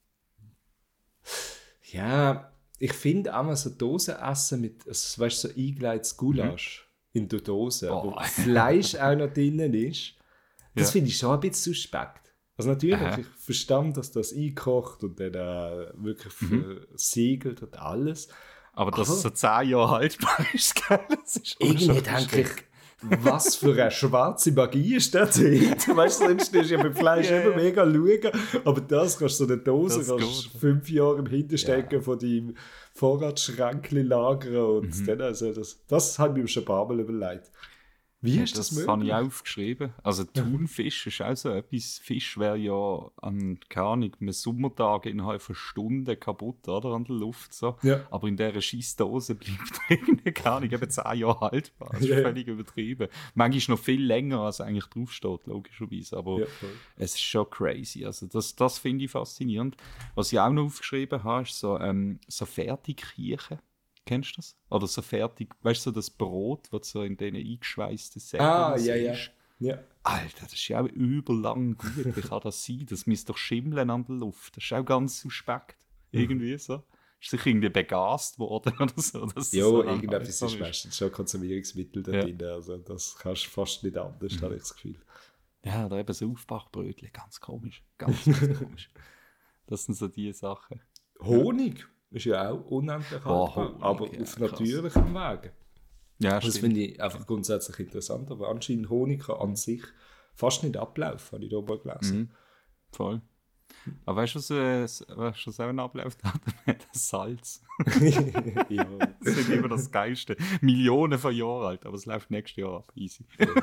Ja, ich finde auch mal so Dosenessen mit, also, weißt du, so eingelegtes Gulasch in der Dose, wo Oh. Fleisch auch noch drinnen ist, das Ja. finde ich schon ein bisschen suspekt. Also natürlich, Aha. ich verstand, dass das einkocht und dann wirklich versiegelt und alles. Aber dass es Aber so 10 Jahre haltbar ist, gell? Das ist auch irgendwie schon denke ich, was für eine schwarze Magie ist da drin? Weißt du, sonst ist ja beim Fleisch Ja, immer ja. mega schauen, aber das kannst du so eine Dose Das kannst geht. 5 Jahre im Hinterstecken von deinem Vorratsschränkchen lagern und dann, also das habe ich mir schon ein paar Mal überlegt. Wie ist das Das habe möglich? ich aufgeschrieben. Also Thunfisch ist auch so etwas. Fisch wäre ja an, keine Ahnung, einem Sommertag innerhalb von Stunden kaputt, oder, an der Luft. So. Ja. Aber in dieser Scheissdose bleibt irgendwie, keine Ahnung, eben 10 Jahre haltbar. Das ist Ja, ja. völlig übertrieben. Manchmal noch viel länger, als eigentlich draufsteht, logischerweise. Aber Ja, voll. es ist schon crazy. Also das finde ich faszinierend. Was ich auch noch aufgeschrieben habe, ist so Fertigkirchen. Kennst du das? Oder so fertig, weißt du, so das Brot, das so in diesen eingeschweißten Säcken Ja, ja. Ja. Alter, das ist ja auch überlang gut. Wie kann das sein? Das müsste doch schimmeln an der Luft. Das ist auch ganz suspekt. Irgendwie so. Ist sich irgendwie begast worden oder so. Dass Ja, das so lang irgendetwas haltbar ist meistens schon Konservierungsmittel da Ja. drin. Also das kannst du fast nicht anders, habe ich das Gefühl. Ja, da eben so Aufbackbrötchen. Ganz komisch. Ganz, ganz komisch. Das sind so die Sachen. Honig ist ja auch unendlich Boah, haltbar, Honig, aber ja, auf krass. natürlichem Weg. Ja, Das stimmt. finde ich einfach grundsätzlich interessant, aber anscheinend Honig kann an sich fast nicht ablaufen, habe ich da mal gelesen. Voll. Aber weißt du, was auch abläuft? Das Salz. Ja. Das ist immer das Geilste. Millionen von Jahren alt, aber es läuft nächstes Jahr ab. Easy.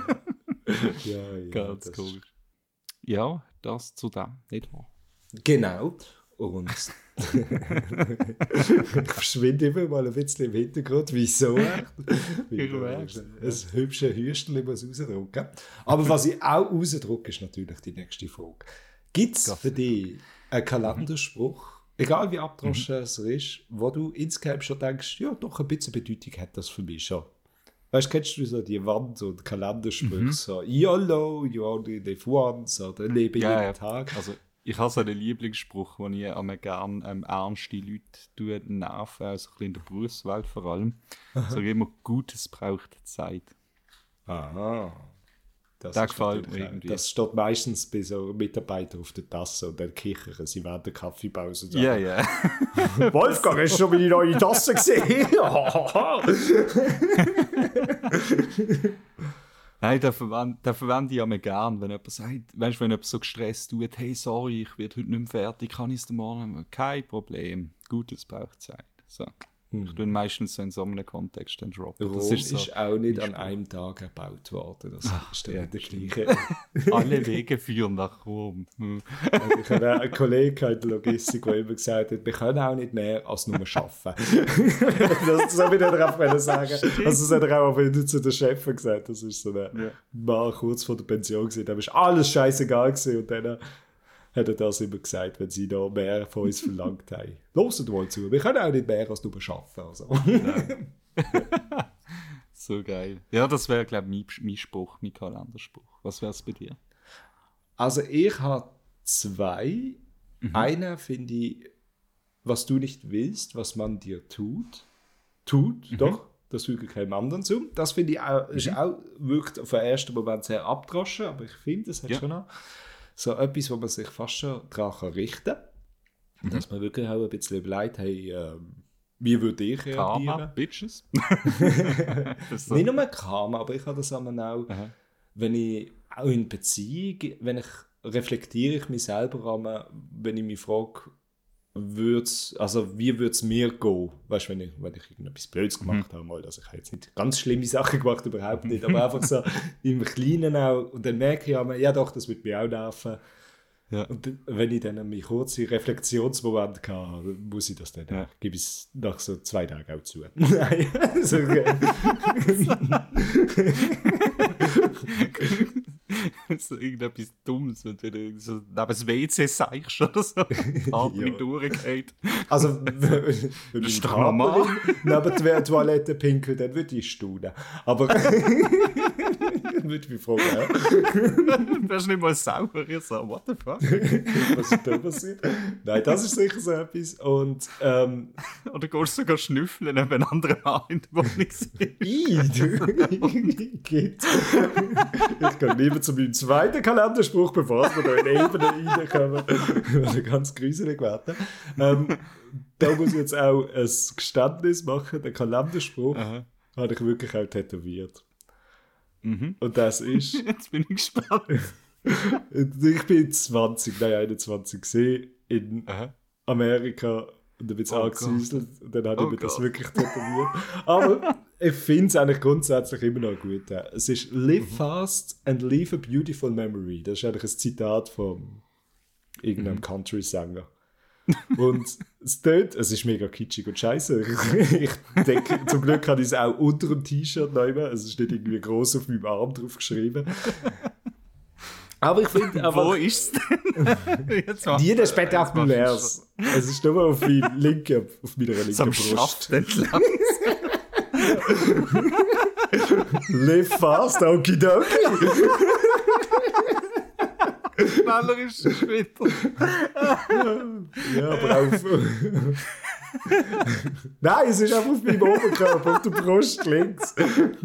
Ja, Ganz das ist- komisch. Ja, das zu dem, nicht wahr? Genau. Und ich verschwinde immer mal ein bisschen im Hintergrund. Wieso? Weil Ich da merk's. ein hübsches Hüstchen muss rausdrücken. Aber was ich auch rausdrücke, ist natürlich die nächste Frage. Gibt es für dich einen Kalenderspruch, egal wie abgedroschen es ist, wo du insgeheim schon denkst, ja, doch ein bisschen Bedeutung hat das für mich schon? Weißt du, kennst du so die Wand- und Kalendersprüche, so YOLO, you only live once, oder lebe jeden Ja, Tag. also ich habe so einen Lieblingsspruch, den ich einmal gerne ernste Leute nerven, also ein bisschen in der Berufswelt vor allem. Ich sage immer, Gutes braucht Zeit. Aha. Das Der ist gefällt natürlich mir auch- irgendwie. Das steht meistens bei so Mitarbeitern auf der Tasse und dann kichern sie während der Kaffeepause. und sagen, Ja, ja. Wolfgang, hast du schon meine neue Tasse gesehen? Nein, den verwende ich immer gern, wenn jemand sagt, weißt, wenn jemand so gestresst tut, hey, sorry, ich werde heute nicht mehr fertig, kann ich es dir morgen? Kein Problem, Gutes braucht Zeit. So. Ich tue ihn meistens so in so einem Kontext dann droppen. Rom Das ist so, auch nicht an einem Tag erbaut worden. Das ist dann ja, nicht der stimmt. gleiche. alle Wege führen nach Rom. Also ich habe einen Kollegen in der Logistik, der immer gesagt hat, wir können auch nicht mehr als nur arbeiten. Das soll ich nicht darauf sagen. Also das hat er auch wieder zu den Chefin gesagt. Das ist so ein Mann kurz vor der Pension gewesen. Da ist alles scheißegal gewesen. Und dann hat er das immer gesagt, wenn sie noch mehr von uns verlangt haben. Hört mal zu, wir können auch nicht mehr als nur arbeiten. Also. So geil. Ja, das wäre, glaube ich, mein Spruch, mein Kalenderspruch. Was wäre es bei dir? Also ich habe zwei. Einer finde ich, was du nicht willst, was man dir tut. Doch, das füge ich keinem anderen zu. Das finde ich auch, ist auch, wirkt auf den ersten Moment sehr abgedroschen, aber ich finde, es hat Ja. schon noch so etwas, wo man sich fast schon daran richten kann. Und dass man wirklich auch ein bisschen überlegt, hey, wie würde ich Karma, reagieren? Bitches. Das ist so. Nicht nur Karma, aber ich habe das auch, Aha. wenn ich auch in Beziehung, reflektiere ich mich selber an, wenn ich mich frage, wie würde es mir gehen? Weißt du, wenn ich irgendetwas Blödes gemacht habe, mal, also ich habe jetzt nicht ganz schlimme Sachen gemacht, überhaupt nicht, aber einfach so im Kleinen auch. Und dann merke ich, ja doch, das würde mich auch nerven. Ja. Und wenn ich dann einen kurzen Reflexionsmoment hatte, muss ich das dann, gebe ich es nach so 2 Tagen auch zu. Nein, so, so irgendetwas Dummes, wenn du wieder so neben das WC seichst oder so, Atmung durchgeht. Also, wenn ich neben der Toilette pinkel, dann würde ich staunen. Aber würde ich mich fragen, Du wärst nicht mal sauber, ich so, what the fuck? was ist da passiert? Nein, das ist sicher so etwas. Und, Oder gehst du sogar schnüffeln, wenn ein anderer Mann in der Wohnung sitzt? Ich kann lieber zu meinem zweiten Kalenderspruch, bevor wir da in Ebene reinkommen. Also ganz gruselig werden. Da muss ich jetzt auch ein Geständnis machen. Den Kalenderspruch habe ich wirklich auch tätowiert. Und das ist... Jetzt bin ich gespannt. Ich bin 21 gesehen in Amerika und dann bin ich angesäuselt und dann habe ich mir das wirklich tätowiert. Aber ich finde es eigentlich grundsätzlich immer noch gut. Es ist Live fast and leave a beautiful memory. Das ist eigentlich ein Zitat von irgendeinem Country-Sänger. Und es ist mega kitschig und scheiße. Ich denke, zum Glück habe ich es auch unter dem T-Shirt nehmen. Es ist nicht irgendwie gross auf meinem Arm drauf geschrieben. Aber ich finde einfach... Wo ist es denn? Die ist spektakulär. Es ist nur auf meiner linken Am Brust. Schaft entlang. Live fast, okidoki. Schneller ist es wieder. Ja, aber auf... Nein, es ist einfach auf meinem Oberkörper, auf der Brust links.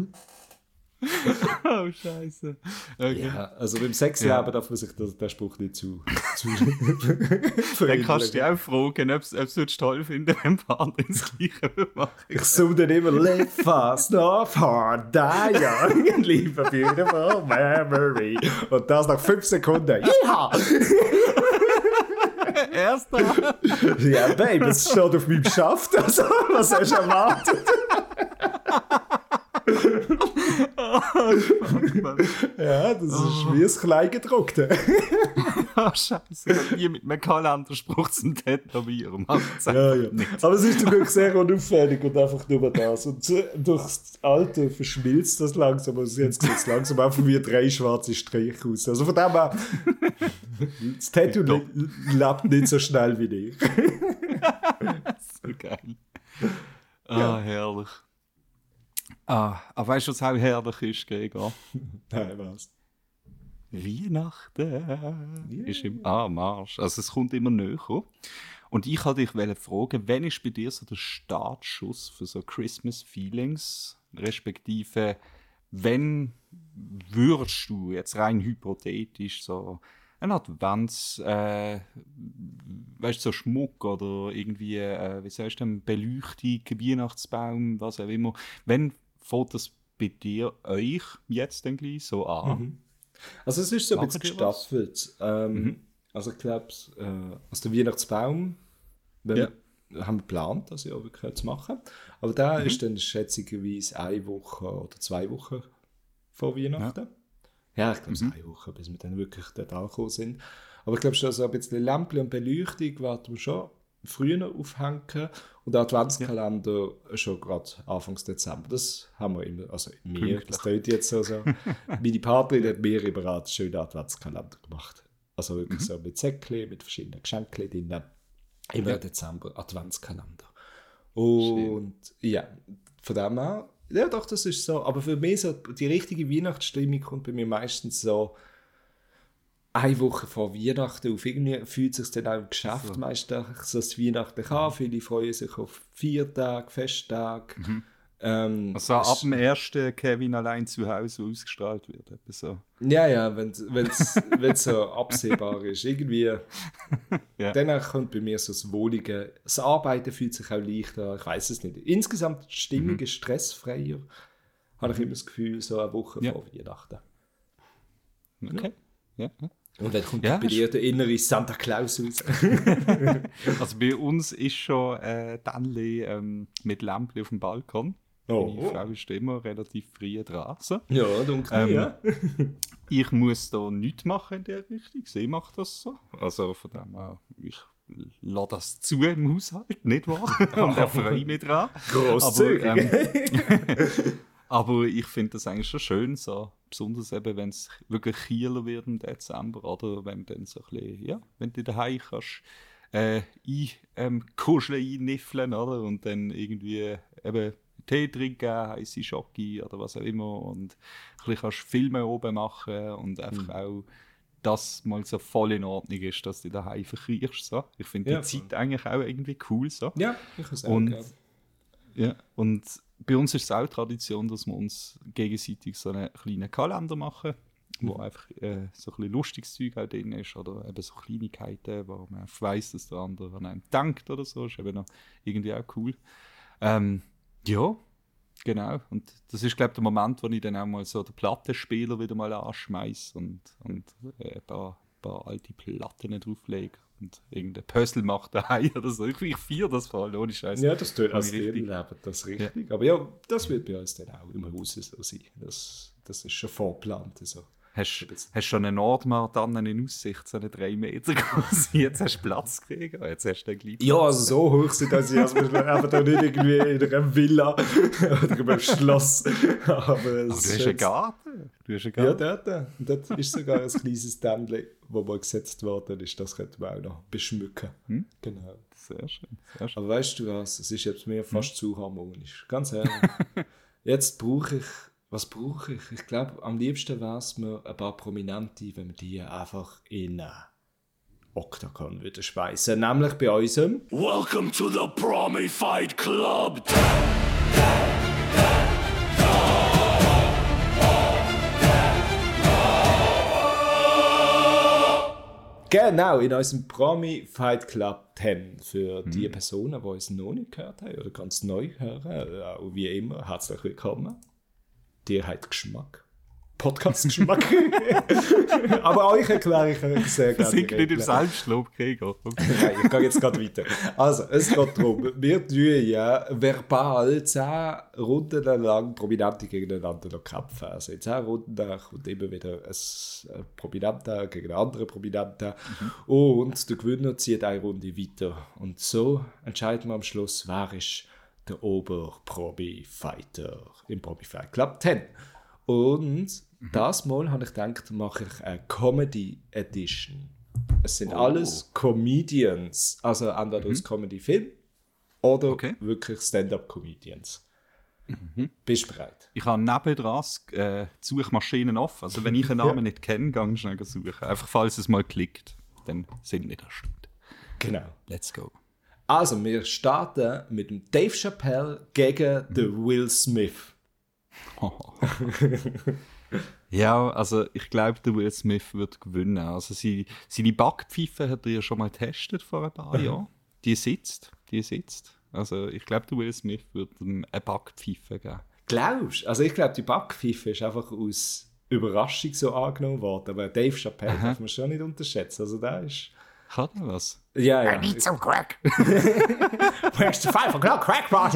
Oh, Scheiße. Okay. Ja, also beim Sexleben darf man sich den Spruch nicht zu Dann kannst du dich auch fragen, ob du es toll findest, wenn Partner das Gleiche machen. Ich suche dann immer Live fast, not hard, die young, leave a beautiful memory. Und das nach 5 Sekunden. Ja! Erster. Ja, Babe, es steht auf meinem Schaft. Also, was hast du erwartet? Ja, das ist wie ein Kleingedruckte. Oh, Scheiße. Ich habe nie mit einem Kalenderspruch zum Tätowieren. Ja. Aber es ist wirklich sehr unauffällig und einfach nur das. Und durchs Alter verschmilzt das langsam. Also jetzt sieht es langsam einfach wie 3 schwarze Striche aus. Also von dem her, das Tattoo lebt nicht so schnell wie ich. So geil. Herrlich. Aber weißt du, was auch herrlich ist, Gregor? Nein, was? Weihnachten ist im Anmarsch. Also es kommt immer näher. Und ich wollte dich fragen, wann ist bei dir so der Startschuss für so Christmas Feelings? Respektive, wenn würdest du jetzt rein hypothetisch so eine Advents, weißt du, so Schmuck oder irgendwie, wie sagst du, Beleuchtung, Weihnachtsbaum, was auch immer. Wann fängt das bei dir, euch jetzt denn gleich so an? Also es ist so ein bisschen gestaffelt. Also ich glaube, also der Weihnachtsbaum haben wir geplant, das ja wirklich zu machen. Aber da ist dann schätzungsweise 1 Woche oder 2 Wochen vor Weihnachten. Ja, ich glaube, es 1 Woche, bis wir dann wirklich dort angekommen sind. Aber ich glaube schon, so ein bisschen Lämpchen und Beleuchtung werden wir schon früher aufhängen. Und der Adventskalender schon gerade Anfang Dezember. Das haben wir immer, also mir, das tut jetzt so. Meine Partnerin hat mir immer einen schönen Adventskalender gemacht. Also wirklich so mit Säckchen, mit verschiedenen Geschenken drin. Immer Dezember Adventskalender. Und ja, von dem her, ja doch, das ist so. Aber für mich so, die richtige Weihnachtsstimmung kommt bei mir meistens so 1 Woche vor Weihnachten auf. Irgendwie fühlt es sich dann auch im Geschäft meistens so das Weihnachten an. Viele freuen sich auf 4 Tage, Festtage. Also ab dem ersten Kevin allein zu Hause ausgestrahlt wird. So. Ja, wenn es so absehbar ist. Irgendwie, dann kommt bei mir so das Wohlige. Das Arbeiten fühlt sich auch leichter an. Ich weiß es nicht. Insgesamt die Stimmung ist stressfreier. Habe ich immer das Gefühl, so 1 Woche vor Weihnachten. Okay. Ja. Und dann kommt bei dir der innere Santa Claus raus. Also bei uns ist schon Dannli mit Lämpchen auf dem Balkon. Meine Frau ist immer relativ früh dran. So. Ja, dunkel, ja. Ich muss da nichts machen in der Richtung. Sie macht das so. Also von dem her, ich lasse das zu im Haushalt, nicht wahr? Und da freue ich mich dran. Grosszügig. Aber ich finde das eigentlich schon schön, so, besonders eben, wenn es wirklich kühler wird im Dezember, oder wenn dann so ein bisschen, ja, wenn du daheim kannst, kuscheln, einniffeln, oder? Und dann irgendwie eben Tee trinken, heiße Schoki oder was auch immer und ein bisschen kannst Filme oben machen und einfach auch das mal so voll in Ordnung ist, dass du daheim verkriechst. So. Ich finde die Zeit eigentlich auch irgendwie cool. So. Ja, ich kann es auch gerne. Ja, und bei uns ist es auch Tradition, dass wir uns gegenseitig so einen kleinen Kalender machen, wo einfach so ein bisschen lustiges Zeug auch drin ist oder eben so Kleinigkeiten, wo man weiss, dass der andere an einem denkt oder so. Ist eben noch irgendwie auch cool. Ja, genau. Und das ist, glaube ich, der Moment, wo ich dann auch mal so den Plattenspieler wieder mal anschmeiße und ein paar alte Platten drauflege und irgendein Puzzle macht daheim oder so. Ich feiere das voll, ohne Scheiß. Ja, das tut als Leben das richtig. Ja. Aber ja, das wird bei uns dann auch im Haus so sein. Das ist schon vorgeplant. So. Hast du schon einen Nordmartannen in Aussicht, so eine 3 Meter groß? Jetzt hast du Platz gekriegt, jetzt hast du den gleich. Ja, also so hoch sind also wir eben da nicht irgendwie in einer Villa oder in einem Schloss. Aber du hast einen Garten. Ja, dort ist sogar ein kleines Ständchen, wo mal gesetzt worden ist. Das könnte man auch noch beschmücken. Genau. Sehr schön, sehr schön. Aber weißt du was, es ist jetzt mir fast zu harmonisch. Ganz ehrlich. Jetzt brauche ich... Was brauche ich? Ich glaube, am liebsten wäre es mir ein paar Prominente, wenn wir die einfach in Octagon würden speisen. Nämlich bei unserem Welcome to the Promi Fight Club! Genau, in unserem Promi Fight Club 10. Für die Personen, die uns noch nicht gehört haben oder ganz neu hören, auch wie immer, herzlich willkommen. Dir hat Geschmack. Podcast-Geschmack. Aber euch erkläre ich euch sehr gerne. Versinkt nicht im Selbstlob, Gregor. Nein, ich gehe jetzt gerade weiter. Also, es geht darum, wir tun ja verbal 10 Runden lang Prominente gegeneinander kämpfen. Also in 10 Runden kommt immer wieder ein Prominenter gegen einen anderen Prominenten. Und der Gewinner zieht eine Runde weiter. Und so entscheiden wir am Schluss, wer ist der Ober-Promi-Fighter im Promi Fight Club 10. Und das Mal habe ich gedacht, mache ich eine Comedy Edition. Es sind alles Comedians, also entweder aus Comedy-Film oder wirklich Stand-up-Comedians. Bist du bereit? Ich habe nebendran die Suchmaschinen offen. Also wenn ich einen Namen nicht kenne, gehe ich schnell suchen. Einfach falls es mal klickt, dann sind wir da stimmt. Genau. Let's go. Also, wir starten mit dem Dave Chappelle gegen den Will Smith. Ja, also ich glaube, der Will Smith wird gewinnen. Also seine Backpfeife hat er ja schon mal getestet vor ein paar Jahren. Die sitzt. Also ich glaube, der Will Smith wird ihm eine Backpfeife geben. Glaubst du? Also ich glaube, die Backpfeife ist einfach aus Überraschung so angenommen worden. Aber Dave Chappelle darf man schon nicht unterschätzen. Also der ist... Kann er was? Ja, ja. I need some crack. Where's the 5 o'clock crack party?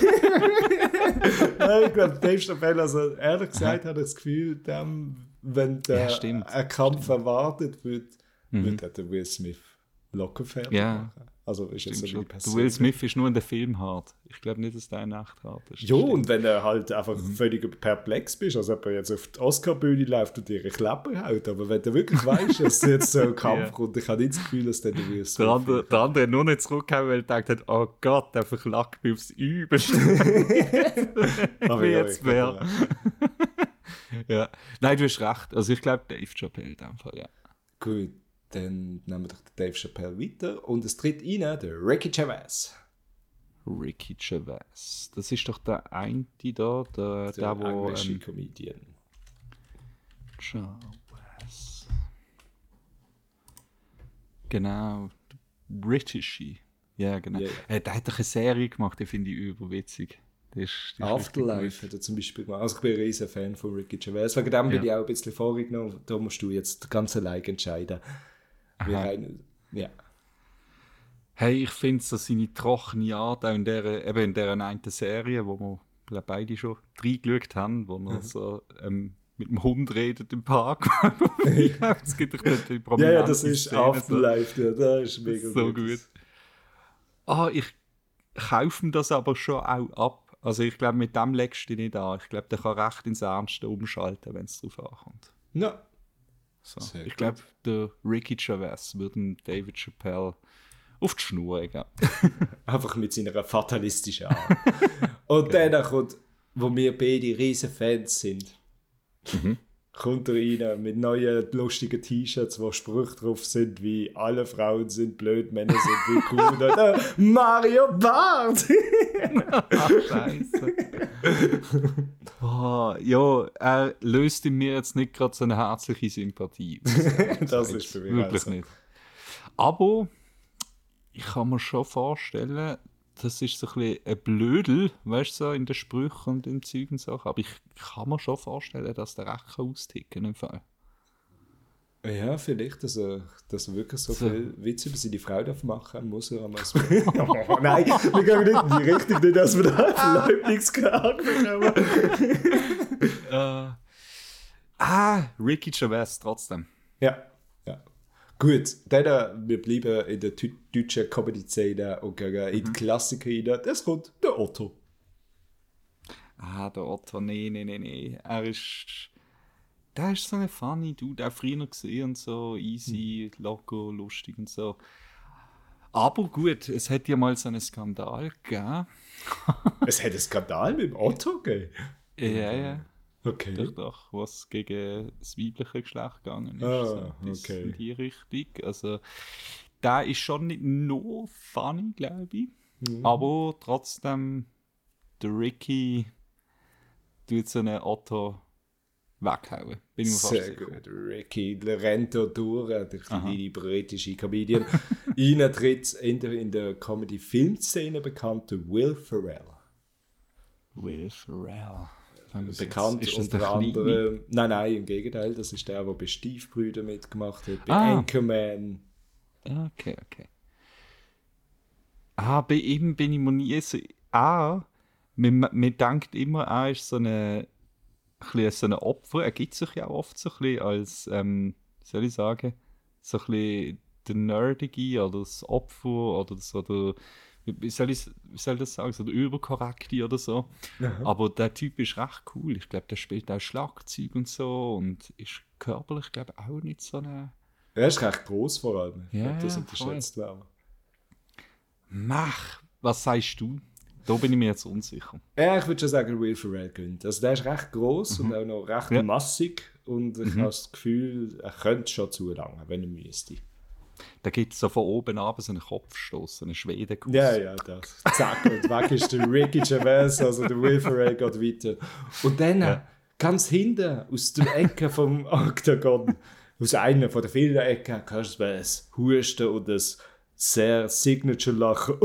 Nein, ich glaube, Dave Chappelle, also ehrlich gesagt, habe ich das Gefühl, wenn ein Kampf erwartet wird, wird der Will Smith locker fertig machen. Also ist jetzt so der Will Smith ist nur in den Film hart. Ich glaube nicht, dass der in echt hart ist. Jo, und wenn er halt einfach völlig perplex bist, also ob er jetzt auf die Oscar-Bühne läuft und ihre Klappe hält, aber wenn du wirklich weißt, dass jetzt so ein Kampf kommt, ich habe nicht das Gefühl, dass der Will Smith... Der andere hat nur nicht zurückgehauen, weil er gedacht hat, oh Gott, der verklagt mich aufs Übelste. Aber jetzt wäre. Ja. Nein, du hast recht. Also ich glaube, Dave Chappelle in dem Fall, ja. Gut. Dann nehmen wir doch den Dave Chappelle weiter und es tritt rein der Ricky Gervais. Ricky Gervais. Das ist doch der eine da, der wo... englische Comedian. Gervais. Genau. Britishy. Ja, genau. Yeah. Der hat doch eine Serie gemacht, die finde ich überwitzig. Die ist Afterlife hat er zum Beispiel gemacht. Also ich bin ein riesen Fan von Ricky Gervais. Wegen dem bin ich auch ein bisschen vorgenommen. Da musst du jetzt ganz allein entscheiden. Ja. Hey, ich finde so seine trockene Art auch in dieser einen Serie, wo wir glaube beide schon reingeschaut haben, wo er so mit dem Hund redet im Park. Es gibt doch dort die prominente Ja, das ist Szene, Afterlife, ja, das ist mega so gut. Ich kaufe ihm das aber schon auch ab. Also ich glaube, mit dem legst du dich nicht an. Ich glaube, der kann recht ins Ernste umschalten, wenn es drauf ankommt. Ja. So. Sehr Ich gut. glaube, der Ricky Gervais würde den David Chappelle auf die Schnur geben. Einfach mit seiner fatalistischen Art. Und dann kommt, wo wir beide riesen Fans sind, kommt er rein mit neuen lustigen T-Shirts, wo Sprüche drauf sind, wie alle Frauen sind blöd, Männer sind wie cool. Und Mario Barth! Scheiße. Ja, er löst in mir jetzt nicht gerade so eine herzliche Sympathie aus. Das ist für mich wirklich also. nicht. Aber ich kann mir schon vorstellen, das ist so ein bisschen ein Blödel, weißt du, so in den Sprüchen und in Zeug und Sachen. Aber ich kann mir schon vorstellen, dass der recht austicken im Fall. Ja, vielleicht, dass er wirklich so viel Witz über seine Frau darf machen muss. Er einmal so oh nein, wir gehen nicht in die Richtung, nicht, dass wir da Verleumdungsklage bekommen. Ricky Gervais trotzdem. Ja. Gut, dann, wir bleiben in der deutschen Comedy-Szene und gehen in die Klassiker rein. Das kommt der Otto. Der Otto, nee. Der ist so ein funny Dude, auch früher gesehen und so, easy, locker, lustig und so. Aber gut, es hat ja mal so einen Skandal gegeben. Es hat einen Skandal mit dem Otto gegeben? Ja. Okay. Doch, was gegen das weibliche Geschlecht gegangen ist. Okay. In die Richtung. Also, der ist schon nicht nur funny, glaube ich. Aber trotzdem, der Ricky tut so einen Otto weghauen. Bin ich mir fast Sehr sicher. gut. Ricky rennt da durch, der kleine britische Comedian. Ihnen tritt in der Comedy-Filmszene bekannte Will Ferrell. Will Ferrell. Bekannt Ist das unter der Kleine? anderem. Nein, im Gegenteil, das ist der bei Stiefbrüder mitgemacht hat, bei Ah. Anchorman. Okay. Bei ihm bin ich mir nie so... man denkt immer, er ist so ein Opfer. Er gibt sich ja auch oft so ein bisschen als, wie soll ich sagen, so ein bisschen der Nerdige oder das Opfer oder so der... Wie soll ich das sagen? So der Überkorrekte oder so. Aber der Typ ist recht cool. Ich glaube, der spielt auch Schlagzeug und so und ist körperlich, glaube ich, auch nicht so eine... Er ist recht groß vor allem. Ich Ja, glaube, das ja, unterschätzt werden. Was sagst du? Da bin ich mir jetzt unsicher. Ja, ich würde schon sagen, Will Ferrell gönnt. Also der ist recht groß und auch noch recht massig und ich habe das Gefühl, er könnte schon zulangen, wenn er müsste. Da gibt es so von oben ab so einen Kopfstoß, so einen Schwedenkuss. Ja, das. Zack, und weg ist der Ricky Gervais, also der Will Ferrell geht weiter. Und dann, ganz hinten, aus der Ecke vom Oktagon, aus einer von den vielen Ecken, kannst du ein Husten und ein sehr Signature-Lachen.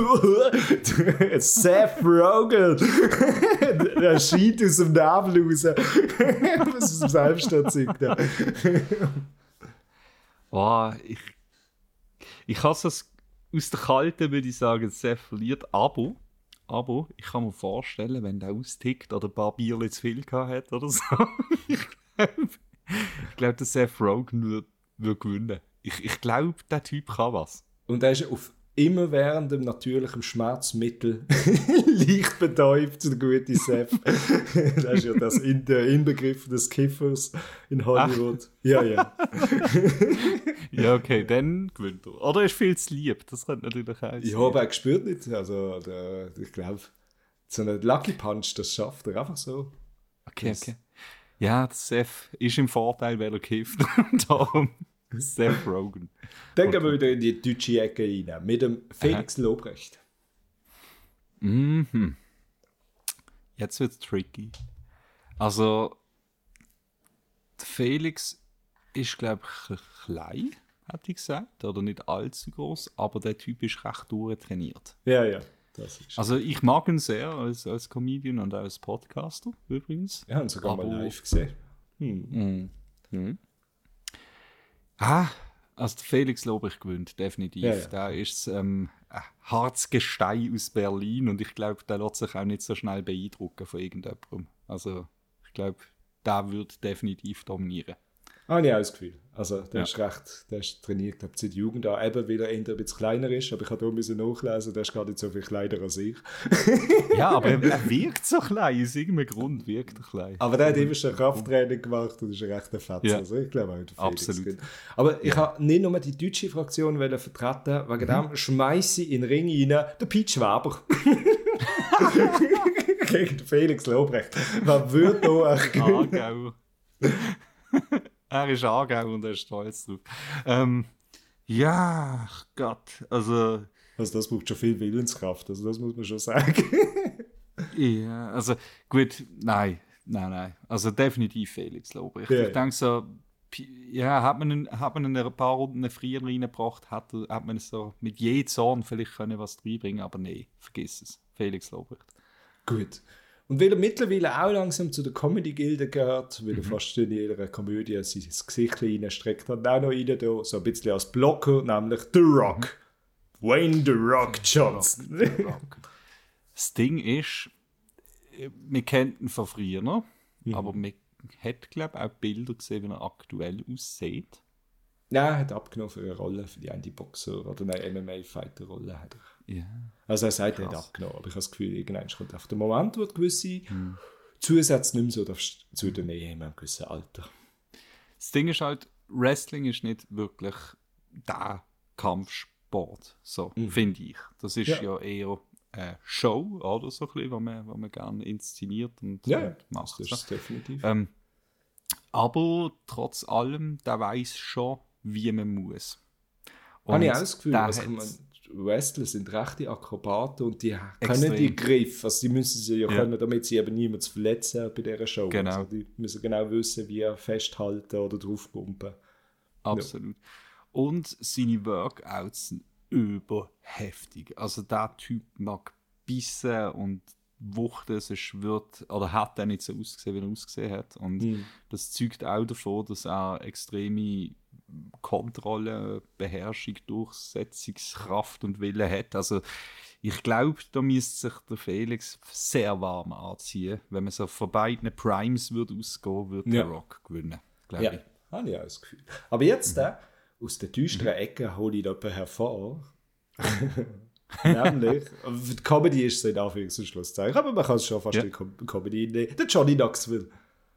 Seth Rogen! Der schreit aus dem Nebel raus. Was aus dem Selbstanzeug da. Ich kann es aus der Kalten, würde ich sagen, sehr verliert. Aber ich kann mir vorstellen, wenn der austickt oder ein paar Bierchen zu viel gehabt hat oder so, ich glaube, der Seth Rogen wird gewinnen. Ich glaube, der Typ kann was. Und er ist auf immerwährendem natürlichem Schmerzmittel leicht betäubt, der gute Seth. Das ist ja der Inbegriff des Kiffers in Hollywood. Ach. Ja. Ja, okay, dann gewinnt er. Oder er ist viel zu lieb, das könnte natürlich auch sein. Ich habe auch gespürt nicht, also ich glaube, so einen Lucky Punch, das schafft er einfach so. Okay. Ja, der Seth ist im Vorteil, weil er kifft. Darum Seth Rogen. Dann gehen wir wieder in die deutsche Ecke rein, mit dem Felix Lobrecht. Jetzt wird es tricky. Also, der Felix ist, glaube ich, klein, hätte ich gesagt. Oder nicht allzu groß, aber der Typ ist recht durchtrainiert. Ja, das ist. Also, ich mag ihn sehr als Comedian und auch als Podcaster übrigens. Ja, und sogar mal live gesehen. Also der Felix Lobrecht gewinnt, definitiv. Ja, ja. Der ist ein hartes Gestein aus Berlin und ich glaube, der lässt sich auch nicht so schnell beeindrucken von irgendjemandem. Also ich glaube, der wird definitiv dominieren. Habe ich auch das Gefühl. Also der ist trainiert, glaube ich, seit Jugend an, eben weil er eher ein bisschen kleiner ist, aber ich habe da nachlesen, der ist gar nicht so viel kleiner als ich. Ja, aber er wirkt so klein, aus irgendeinem Grund wirkt er klein. Aber der hat immer schon Krafttraining gemacht und ist ein rechter Fetzer. Ja. Also ich glaube auch, der Felix Absolut. gewinnt. Aber ich habe nicht nur die deutsche Fraktion vertreten, wegen dem schmeiße ich in den Ring rein den Pete Schwaber. Gegen den Felix Lobrecht. Wer würde da auch gewinnen? Aargau. Er ist Aargau und er ist stolz drauf. Ja, ach Gott, also Also das braucht schon viel Willenskraft, also das muss man schon sagen. ja, also gut, nein. Also definitiv Felix Lobrecht. Ja, Ich denke so, ja, hat man ihn ein paar Runden früher reingebracht, hat man so mit je Zorn vielleicht können was reinbringen, aber nee, vergiss es. Felix Lobrecht. Gut. Und weil er mittlerweile auch langsam zu der Comedy-Gilde gehört, weil er fast in jeder Komödie sein Gesicht reinstreckt hat, auch noch rein da, so ein bisschen als Blocker, nämlich The Rock. Wayne The Rock Johnson. Das Ding ist, wir kennen ihn von früher noch, aber man hat, glaube ich, auch Bilder gesehen, wie er aktuell aussieht. Nein, er hat abgenommen für eine Rolle, für die eine Boxer- oder eine MMA-Fighter-Rolle. Hat er. Ja. Also er sagt, er hat abgenommen, aber ich habe das Gefühl, irgendwann kommt auf den Moment, wo gewisse Zusätze nicht mehr so darfst zu der Nähe in einem gewissen Alter. Das Ding ist halt, Wrestling ist nicht wirklich der Kampfsport, so finde ich. Das ist ja eher eine Show, oder so ein bisschen, wo man gerne inszeniert und macht. Das ist es definitiv. Aber trotz allem, der weiß schon, wie man muss. Habe ich auch das Gefühl, der also, hat- ich meine, Wrestler sind rechte Akrobaten und die Extrem. können die Griffe, also die müssen sie ja können, damit sie eben niemanden verletzen bei dieser Show. Genau. Also die müssen genau wissen, wie festhalten oder draufpumpen. Absolut. Und seine Workouts sind überheftig. Also der Typ mag bissen und wuchten, sonst oder hat er nicht so ausgesehen, wie er ausgesehen hat. Und das zeugt auch davon, dass er extreme Kontrolle, Beherrschung, Durchsetzungskraft und Wille hat. Also ich glaube, da müsste sich der Felix sehr warm anziehen. Wenn man so von beiden Primes würde ausgehen, würde der Rock gewinnen, glaube Ja, ich. habe ich auch das Gefühl. Aber jetzt, aus der düsteren Ecke hole ich jemanden hervor. Nämlich, für die Comedy ist es in Anführungs- und Schlusszeichen, aber man kann es schon fast in Comedy nehmen. Der Johnny Knoxville.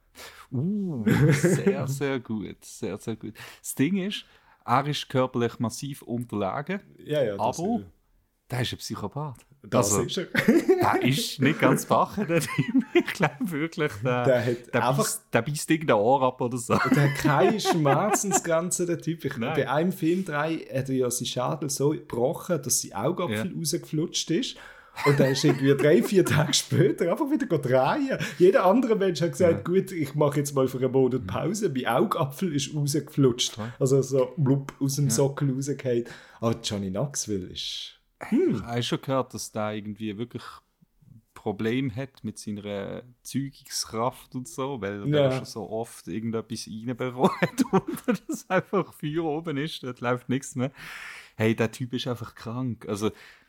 Sehr, sehr gut. Sehr, sehr gut. Das Ding ist, er ist körperlich massiv unterlegen, Ja, das aber der ist ein Psychopath. das Also, ist er. der ist nicht ganz bache, der Typ. Ich glaube wirklich, der beißt irgendein Ohr ab oder so. Der hat keine Schmerzensgrenze, der Typ. Nein. Bei einem Film hat er ja seinen Schädel so gebrochen, dass sein Augapfel rausgeflutscht ist. Und dann ist irgendwie 3-4 Tage später einfach wieder drehen. Jeder andere Mensch hat gesagt, gut, ich mache jetzt mal für einen Monat Pause. Mein Augapfel ist rausgeflutscht. Also so blub, aus dem Sockel rausgefallen. Aber Johnny Knoxville ist... Ich habe schon gehört, dass der irgendwie wirklich Probleme hat mit seiner Zeugungskraft und so, weil er schon so oft irgendetwas reinbereut und das einfach Feuer oben ist, dort läuft nichts mehr. Hey, der Typ ist einfach krank. Also,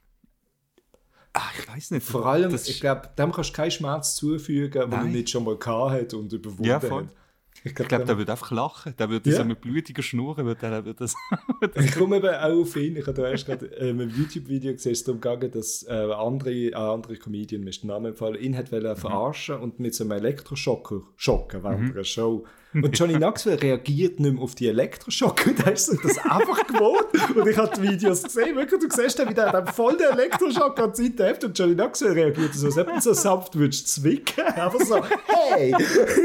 ich weiß nicht. Vor allem, ich glaube, dem kannst du keinen Schmerz zufügen, den er nicht schon mal gehabt hat und überwunden hat. Ich glaube, der würde einfach lachen. Der würde so mit blutiger Schnurren. Ich komme eben auch auf ihn. Ich habe da erst gerade ein YouTube-Video gesehen, es ist darum gegangen, dass andere Comedian, mir ist der Name empfallen, ihn hat verarschen und mit so einem Elektroschocker schocken während einer Show. Und Johnny Knoxville reagiert nicht mehr auf die Elektroschocker. Da ist sich das einfach gewohnt. Und ich habe die Videos gesehen, wirklich, du siehst dann, wie der voll den Elektroschock an die Seite hebt und Johnny Knoxville reagiert so, als ob du so sanft würdest zwicken. Einfach so, hey!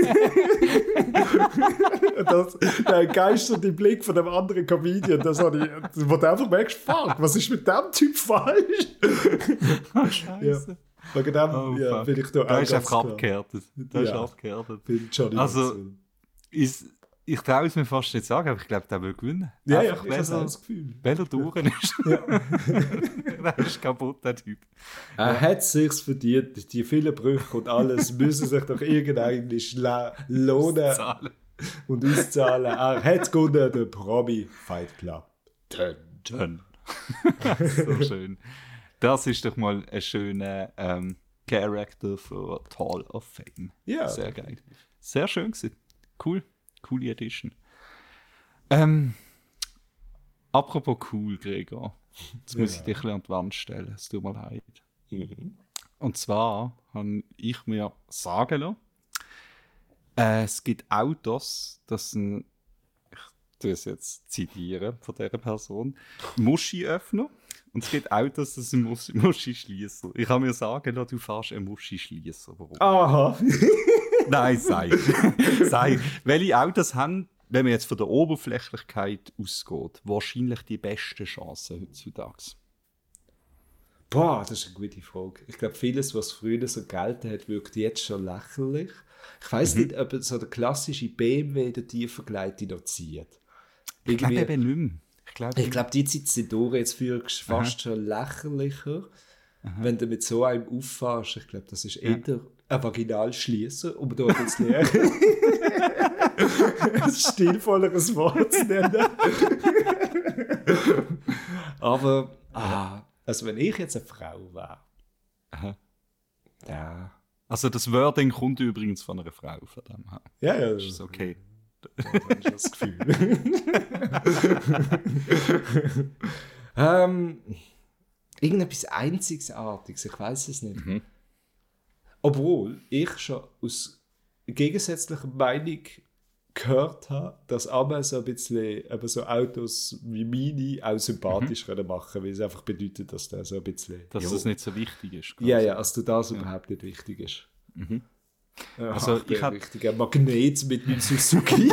Der geisterte Blick von dem anderen Comedian, wo du einfach merkst, fuck, was ist mit dem Typ falsch? Scheiße. Wegen dem bin ich da auch ist einfach abgehärtet. Das ist abgehärtet. Also, ich traue es mir fast nicht sagen, aber ich glaube, der will gewinnen. Ja, einfach, ich habe das Gefühl. Weil er durch ist. Der ist kaputt, der Typ. Er hat es sich verdient. Die vielen Brüche und alles müssen sich doch irgendeine lohnen. und auszahlen. Er hat gewonnen, den Promi Fight Club. Dön. So schön. Das ist doch mal ein schöner Character für die Hall of Fame. Ja. Sehr geil. Sehr schön gewesen. Cool. Coole Edition. Apropos cool, Gregor. Jetzt muss ich dich ein bisschen an die Wand stellen. Es tut mir leid. Und zwar habe ich mir sagen lassen, es gibt Autos, das sind, ich tue es jetzt zitieren von dieser Person, Muschi-Öffner. Und es gibt Autos, das sind Muschi-Schließer. Ich habe mir sagen lassen, du fährst einen Muschi-Schließer. Warum? Aha. Nein, sei. Welche Autos haben, wenn man jetzt von der Oberflächlichkeit ausgeht, wahrscheinlich die besten Chancen heutzutage? Boah, das ist eine gute Frage. Ich glaube, vieles, was früher so gelten hat, wirkt jetzt schon lächerlich. Ich weiss nicht, ob so der klassische BMW der Tiefvergleite noch zieht. Ich glaube eben nicht mehr. Ich glaube, die Zeit sind durch. Jetzt wirkt fast schon lächerlicher, wenn du mit so einem auffährst. Ich glaube, das ist eher ein Vaginalschließer, um da ein bisschen ein stilvolleres Wort zu nennen. Aber, also wenn ich jetzt eine Frau wäre, ja. Also das Wording kommt übrigens von einer Frau, von dem her. Ja, Das ist okay. Das habe ich das Gefühl. Irgendetwas Einzigartiges, ich weiß es nicht. Obwohl ich schon aus gegensätzlicher Meinung gehört habe, dass aber so ein bisschen eben so Autos wie Mini auch sympathisch können machen, weil es einfach bedeutet, dass der so ein bisschen... Dass das nicht so wichtig ist. Quasi. Ja, also das überhaupt nicht wichtig ist. Also ich habe richtiger Magnet mit dem Suzuki.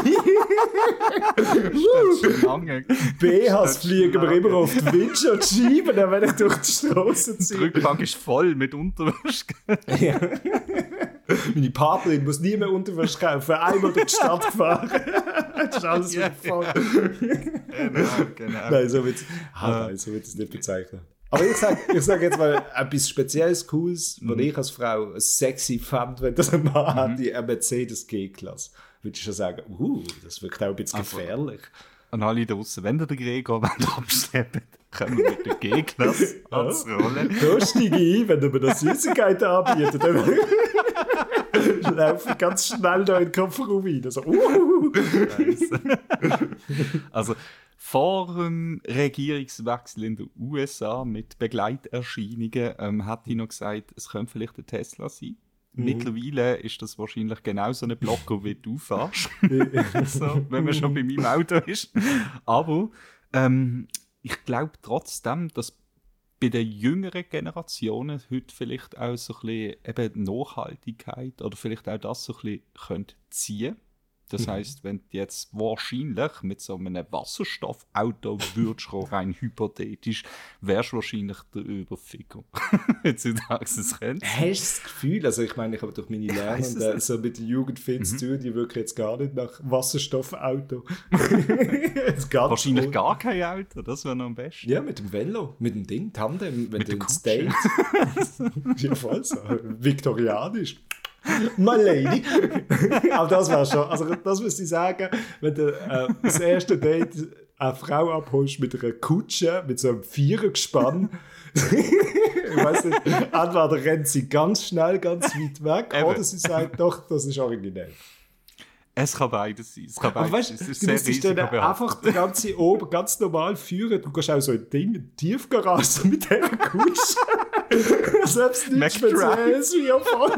BHs fliegen wir immer auf die Windschutzscheiben, wenn ich durch die Straße ziehe. Die Rückbank ist voll mit Unterwäsche. Ja. Meine Partnerin muss nie mehr Unterwäsche kaufen, einmal durch die Stadt gefahren. Das ist alles voll. Genau. Nein, so wird es nicht bezeichnen. Aber ich sag jetzt mal etwas Spezielles, Cooles, was ich als Frau sexy fand, wenn das ein Mann hat, die Mercedes G-Klasse. Würde ich schon sagen, das wirkt auch ein bisschen gefährlich. An alle draussen, wenn ihr den Gregor abschleppt, können wir mit der G-Klasse ans Rollen. Da steige ich ein, wenn ihr mir das Süßigkeiten anbietet, dann laufe ich ganz schnell da in den Kofferraum rein. Also, vor dem Regierungswechsel in den USA mit Begleiterscheinungen hat ich noch gesagt, es könnte vielleicht ein Tesla sein. Mittlerweile ist das wahrscheinlich genau so ein Blocker, wie du fährst. So, wenn man schon bei meinem Auto ist. Aber ich glaube trotzdem, dass bei den jüngeren Generationen heute vielleicht auch so ein bisschen eben Nachhaltigkeit oder vielleicht auch das so ein bisschen könnte ziehen. Das heisst, wenn du jetzt wahrscheinlich mit so einem Wasserstoffauto würdest, rein hypothetisch, wärst du wahrscheinlich der Überficker. Heutzutage es rennt. Hast du das Gefühl, also ich meine, ich habe durch meine Lernenden so mit der Jugend viel zu tun, die wirken jetzt gar nicht nach Wasserstoffauto. Wahrscheinlich gar kein Auto, das wäre noch am besten. Ja, mit dem Velo, mit dem Ding, Tandem, wenn mit du ins Kutsche. Date. Ja, voll so. Viktorianisch. My Lady. Aber das wäre schon, also das müsste ich sagen, wenn du das erste Date eine Frau abholst mit einer Kutsche, mit so einem Vierergespann. Ich weiß nicht, entweder rennt sie ganz schnell, ganz weit weg, oder sie sagt, doch, das ist originell. Es kann beides sein. Es kann Aber beides weißt, sein. Es ist du musst sehr dann einfach den ganzen oben ganz normal führen. Du gehst auch so in die Tiefgarage mit dieser Kutsche. Selbst nichts Spezielles wie auf voll.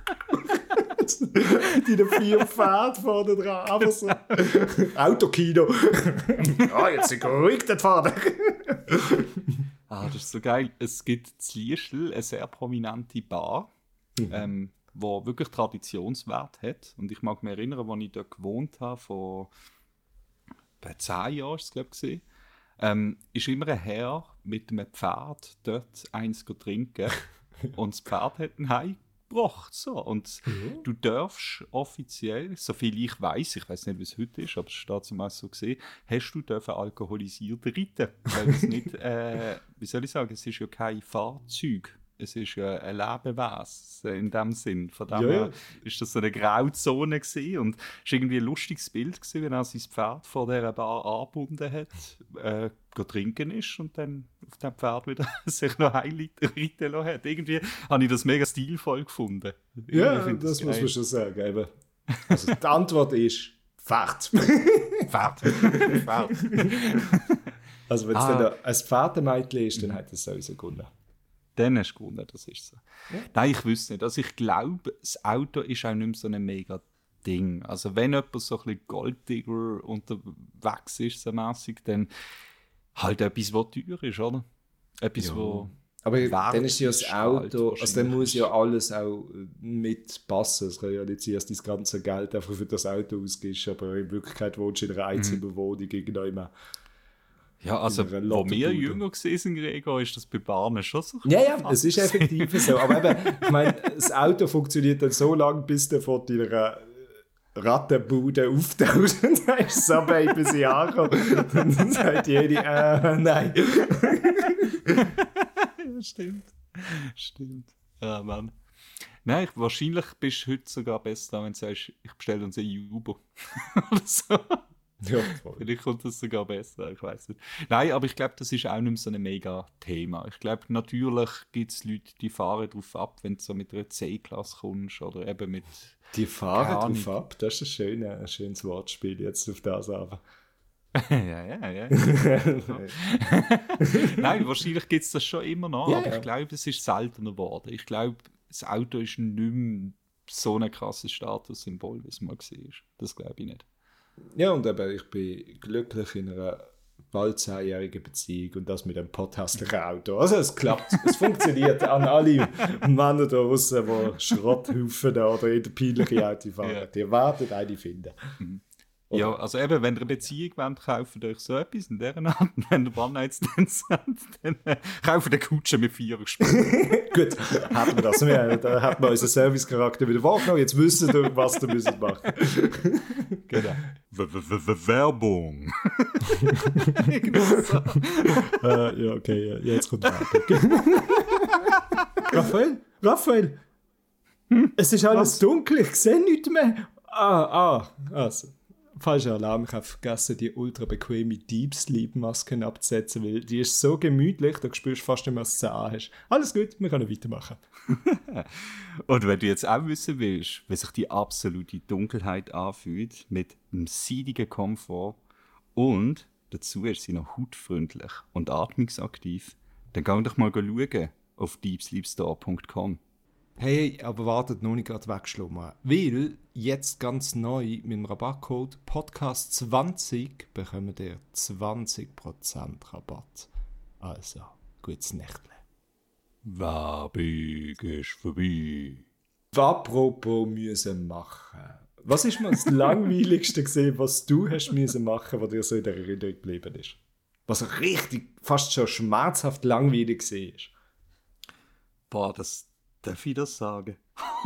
Die 4 Pferde vorne dran. Aber so. Autokino. Jetzt sind ruhig, der Vater. Das ist so geil. Es gibt in Liestel eine sehr prominente Bar, wo wirklich Traditionswert hat. Und ich mag mich erinnern, als ich dort gewohnt habe, vor 10 Jahren, ist es, glaube ich, ist immer ein Herr mit einem Pferd dort eins trinken und das Pferd hat ihn heimgebracht. So. Und du darfst offiziell, soviel ich weiß nicht, wie es heute ist, aber es steht zumeist so gesehen, hast du dürfen alkoholisiert reiten. Weil es nicht, wie soll ich sagen, es ist ja kein Fahrzeug. es ist ja ein Lebewesen in dem Sinn. Von dem Ja, ja. her ist das so eine Grauzone gewesen. Und es war irgendwie ein lustiges Bild gewesen, wenn er sein Pferd vor dieser Bar angebunden hat, trinken ist und dann auf dem Pferd wieder sich noch reiten lassen hat. Irgendwie habe ich das mega stilvoll gefunden. Ja, Ich finde das muss geil. man schon sagen. Eben. Also die Antwort ist Pferd. Pferd. Pferd. Also wenn es dann ein Pferdemädchen ist, dann hat es sowieso gewonnen. Dann hast du gewonnen, das ist so. Ja. Nein, ich wüsste nicht. Also ich glaube, das Auto ist auch nicht mehr so ein mega Ding. Also wenn jemand so ein bisschen Golddigger unterwegs ist, so mässig, dann halt etwas, was teuer ist, oder? Etwas, wo aber wert dann ist ja das Auto, halt also dann muss ja alles auch mitpassen. Es kann ja nicht sein, dass du das ganze Geld einfach für das Auto ausgibst, aber in Wirklichkeit wohnst du in einer Einzimmerwohnung irgendwann. Ja, also, in einer wo wir Lottobude. jünger sind, Gregor, ist das bei Bahnen schon so. Ja, es ist effektiv so. Aber eben, ich meine, das Auto funktioniert dann so lange, bis du von deiner Rattenbude auftaucht und dann ist so weit, bis ich ankomme. Und dann sagt jede, nein. Ja, stimmt. Ja, Mann. Nein, wahrscheinlich bist du heute sogar besser, wenn du sagst, ich bestelle uns ein Uber. Oder so. Ja, voll. Vielleicht kommt das sogar besser, ich weiß nicht. Nein, aber ich glaube, das ist auch nicht mehr so ein mega Thema. Ich glaube, natürlich gibt es Leute, die fahren darauf ab, wenn du so mit einer C-Klasse kommst oder eben mit... Die fahren Keine drauf Ahnung. ab. Das ist ein schönes Wortspiel jetzt auf das aber. ja. Nein, wahrscheinlich gibt es das schon immer noch, Ja, aber ja. ich glaube, es ist seltener geworden. Ich glaube, das Auto ist nicht mehr so ein krasses Statussymbol, wie es mal war. Das glaube ich nicht. Ja, und eben, ich bin glücklich in einer bald 10-jährigen Beziehung und das mit einem potthässlichen Auto. Also es klappt, es funktioniert an alle Männer da draussen, die Schrotthaufen oder in der peinlichen Auto fahren. Ja. Die werden eine finden. Ja, also eben, wenn ihr eine Beziehung wollt, kauft euch so etwas in dieser Art. Und wenn ihr One-Night-Stands habt, dann kauft eine Kutsche mit 4 Gesprungen. Gut, hätten wir das. Da hat man unseren Servicecharakter wieder wahrgenommen. Jetzt wissen wir, was wir müssen machen. Genau. Werbung. Ja, okay, ja, jetzt kommt Werbung. Raphael, es ist alles dunkel, ich sehe nichts mehr. Also. Falscher Alarm, ich habe vergessen, die ultra bequeme Deep Sleep Masken abzusetzen, weil die ist so gemütlich, da spürst du fast nicht mehr, was du hast. Alles gut, wir können weitermachen. Und wenn du jetzt auch wissen willst, wie sich die absolute Dunkelheit anfühlt, mit einem seidigen Komfort und dazu ist sie noch hautfreundlich und atmungsaktiv, dann geh doch mal schauen auf deepsleepstore.com. Hey, aber wartet noch nicht gerade wegschlummern. Weil jetzt ganz neu mit dem Rabattcode Podcast20 bekommt ihr 20% Rabatt. Also, gutes Nächtle. Werbung ist vorbei. Apropos müssen machen. Was ist mal das langweiligste gesehen, was du hast müssen machen, was dir so in der Erinnerung geblieben ist? Was richtig, fast schon schmerzhaft langweilig gesehen ist. Boah, darf ich das sagen?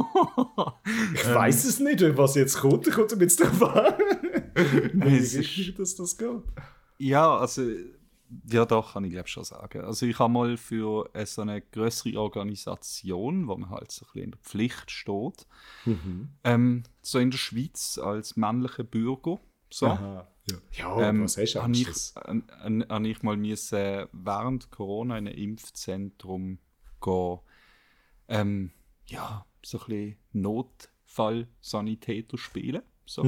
Ich weiß es nicht, was jetzt kommt. Ich komme jetzt drauf an. Es Wie ist- richtig, dass das geht. Ja, also, ja doch, kann ich glaube schon sagen. Also ich habe mal für so eine größere Organisation, wo man halt so ein bisschen in der Pflicht steht, so in der Schweiz als männlicher Bürger, so, Aha. Ja, was hast du habe ich, Angst? habe ich mal müssen während Corona in einem Impfzentrum gehen, ja, so ein bisschen Notfallsanitäter spielen. So.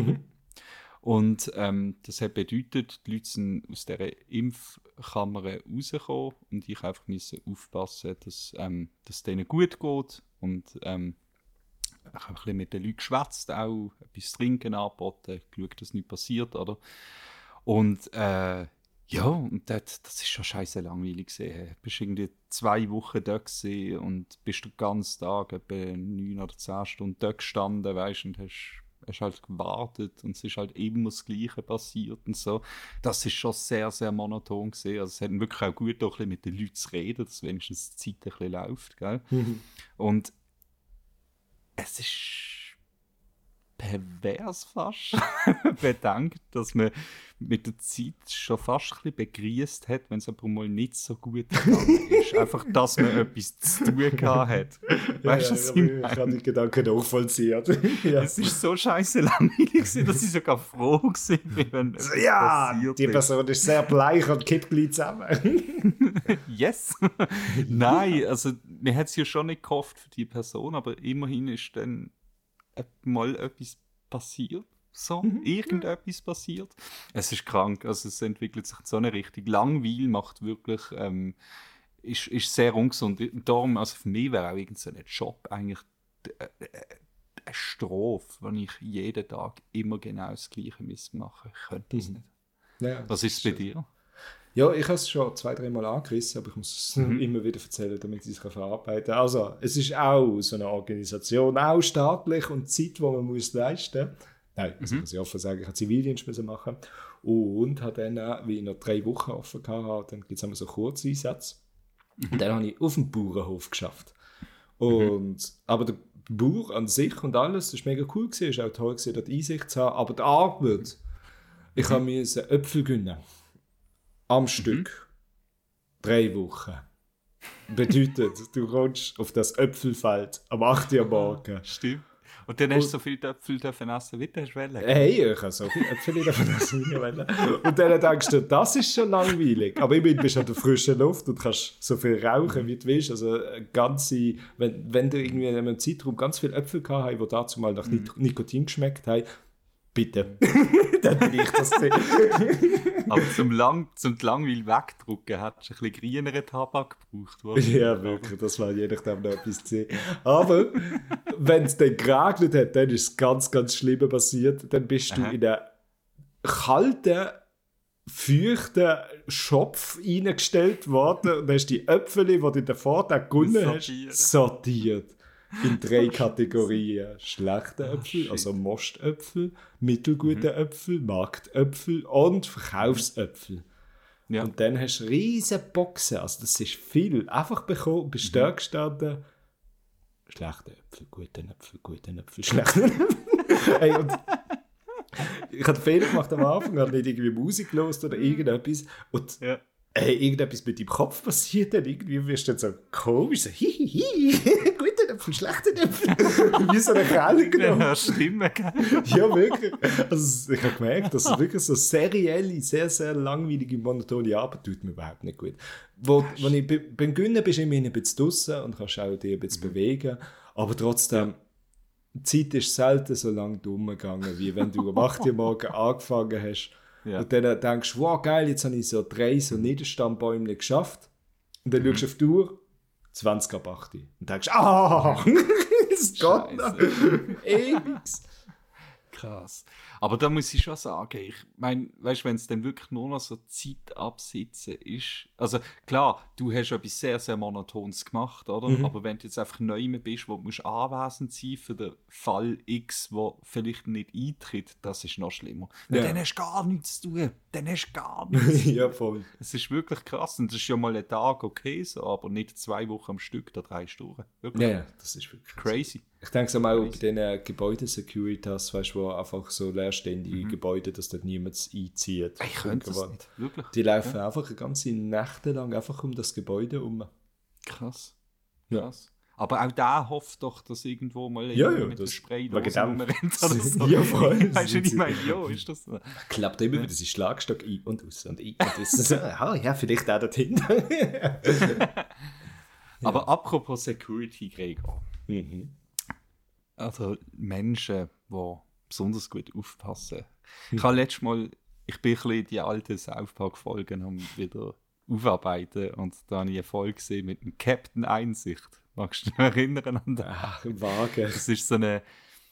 Und das hat bedeutet, die Leute sind aus dieser Impfkammer rausgekommen und ich einfach musste aufpassen, dass es denen gut geht. Und ich habe ein bisschen mit den Leuten geschwätzt, auch etwas zu trinken angeboten, geschaut, dass nichts passiert, oder? Und ja, und das ist schon scheiße langweilig gewesen. Du bist irgendwie 2 Wochen da gewesen und bist den ganzen Tag etwa 9 oder 10 Stunden da gestanden, weißt, und hast halt gewartet und es ist halt immer das Gleiche passiert und so. Das ist schon sehr, sehr monoton gewesen. Also es hat wirklich auch gut, auch ein bisschen mit den Leuten zu reden, dass wenigstens die Zeit ein bisschen läuft, gell? Und es ist pervers fast bedenkt, dass man mit der Zeit schon fast ein bisschen begrüßt hat, wenn es aber mal nicht so gut gegangen ist. Einfach, dass man etwas zu tun gehabt hat. Weißt du, was ich kann die Gedanken nachvollziehen. Ja. Es ist so scheiße langweilig gewesen, dass ich sogar froh war, wenn es passiert die Person ist sehr bleich und kippt gleich zusammen. Yes! Nein, also man hat es ja schon nicht gehofft für die Person, aber immerhin ist dann mal etwas passiert. So, irgendetwas passiert. Es ist krank, also es entwickelt sich so eine Richtung. Langweil macht wirklich, ist sehr ungesund. Darum, also für mich wäre auch irgendein Job eigentlich eine Strophe, wenn ich jeden Tag immer genau das Gleiche machen Ich könnte das nicht. Ja, Was ist es bei dir? Ja, ich habe es schon 2-3 Mal angerissen, aber ich muss es immer wieder erzählen, damit ich es verarbeiten kann. Also, es ist auch so eine Organisation, auch staatlich und Zeit, die man muss leisten muss. Nein, das muss ich offen sagen, ich habe Zivildienst müssen machen und habe dann, wie ich noch 3 Wochen offen hatte, dann gibt es immer so Kurzeinsätze. Und dann habe ich auf dem Bauernhof geschafft. Aber der Bauer an sich und alles, das war mega cool, es war auch toll, dort Einsicht zu haben, aber die Arbeit, ich musste Äpfel gönnen. Am Stück. 3 Wochen. Bedeutet, du kommst auf das Äpfelfeld am 8 Uhr morgen. Stimmt. Und dann hast du so viele Äpfel essen, wie du hast wollen. Hey, ich habe so viele Äpfel davon essen, wie ich wollen. Und dann denkst du, das ist schon langweilig. Aber immerhin bist du an der frischen Luft und kannst so viel rauchen, wie du willst. Also wenn du irgendwie in einem Zeitraum ganz viele Äpfel gehabt hast, die dazu mal nach Nikotin geschmeckt haben, bitte. Dann bin ich das. Aber zum Langweil wegdrücken hättest du ein bisschen grüneren Tabak gebraucht. Ja, wirklich, das war je nachdem noch etwas zu sehen. Aber wenn es dann geregnet hat, dann ist es ganz, ganz schlimm passiert. Dann bist du in einen kalten, feuchten Schopf reingestellt worden und hast die Äpfel, die du davor gewonnen hast, sortiert. In 3 Kategorien. Schlechte Äpfel, also Mostöpfel, mittelgute Äpfel, Marktäpfel und Verkaufsäpfel. Ja. Und dann hast du riesige Boxen, also das ist viel. Einfach bekommen, bist da gestanden, schlechte Äpfel, gute Äpfel, schlechte Äpfel. Hey, und ich habe Fehler gemacht am Anfang, habe nicht irgendwie Musik gelesen oder irgendetwas. Und irgendetwas mit deinem Kopf passiert dann. Irgendwie wirst du dann so komisch, so hihihi, gute Äpfel, schlechte Äpfel. Wie so eine Kerle genommen. Ja, Stimme, gell? Ja, wirklich. Also, ich habe gemerkt, dass wirklich so serielle, sehr, sehr langweilige, monotone Arbeit tut mir überhaupt nicht gut. Wenn ich beim Gönnen bist du immer ein bisschen draussen und kannst auch dich ein bisschen bewegen. Aber trotzdem, die Zeit ist selten so lange umgegangen, wie wenn du am 8 Uhr morgen angefangen hast. Ja. Und dann denkst du, wow, geil, jetzt habe ich so 3 so Niederstandbäume geschafft. Und dann schaust du auf die Uhr, 20 ab 8 Uhr. Und denkst, das geht noch. Ewig. Krass. Aber da muss ich schon sagen, ich meine, weißt du, wenn es dann wirklich nur noch so Zeit absitzen ist, also klar, du hast etwas sehr, sehr Monotons gemacht, oder? Aber wenn du jetzt einfach neu bist, wo du musst anwesend sein für den Fall X, der vielleicht nicht eintritt, das ist noch schlimmer. Weil dann hast du gar nichts zu tun. Dann hast du gar nichts. Ja, voll. Es ist wirklich krass. Und das ist ja mal ein Tag okay, so, aber nicht 2 Wochen am Stück, da 3 Stunden. Wirklich. Ja, das ist wirklich crazy. Ich denke so mal bei diesen Gebäudesecuritas, weißt du, wo einfach so leerstehende Gebäude, dass dort niemand einzieht. Ich könnte das nicht, wirklich. Die laufen einfach eine ganze Nächte lang einfach um das Gebäude herum. Krass. Ja. Aber auch der hofft doch, dass irgendwo mal mit dem Spray rumrennt oder so. Ja, voll. Weißt du, ich meine, ist das so? Klappt immer wieder seinen Schlagstock ein und aus und ein und aus. Ja, vielleicht auch dorthin. Aber apropos Security, Gregor. Also Menschen, die besonders gut aufpassen. Ich habe letztes Mal, ich bin ein bisschen die alten South Park-Folgen wieder aufarbeiten und da habe ich eine Folge gesehen mit dem Captain Einsicht. Magst du dich erinnern an das? Ach, vage. Das ist so eine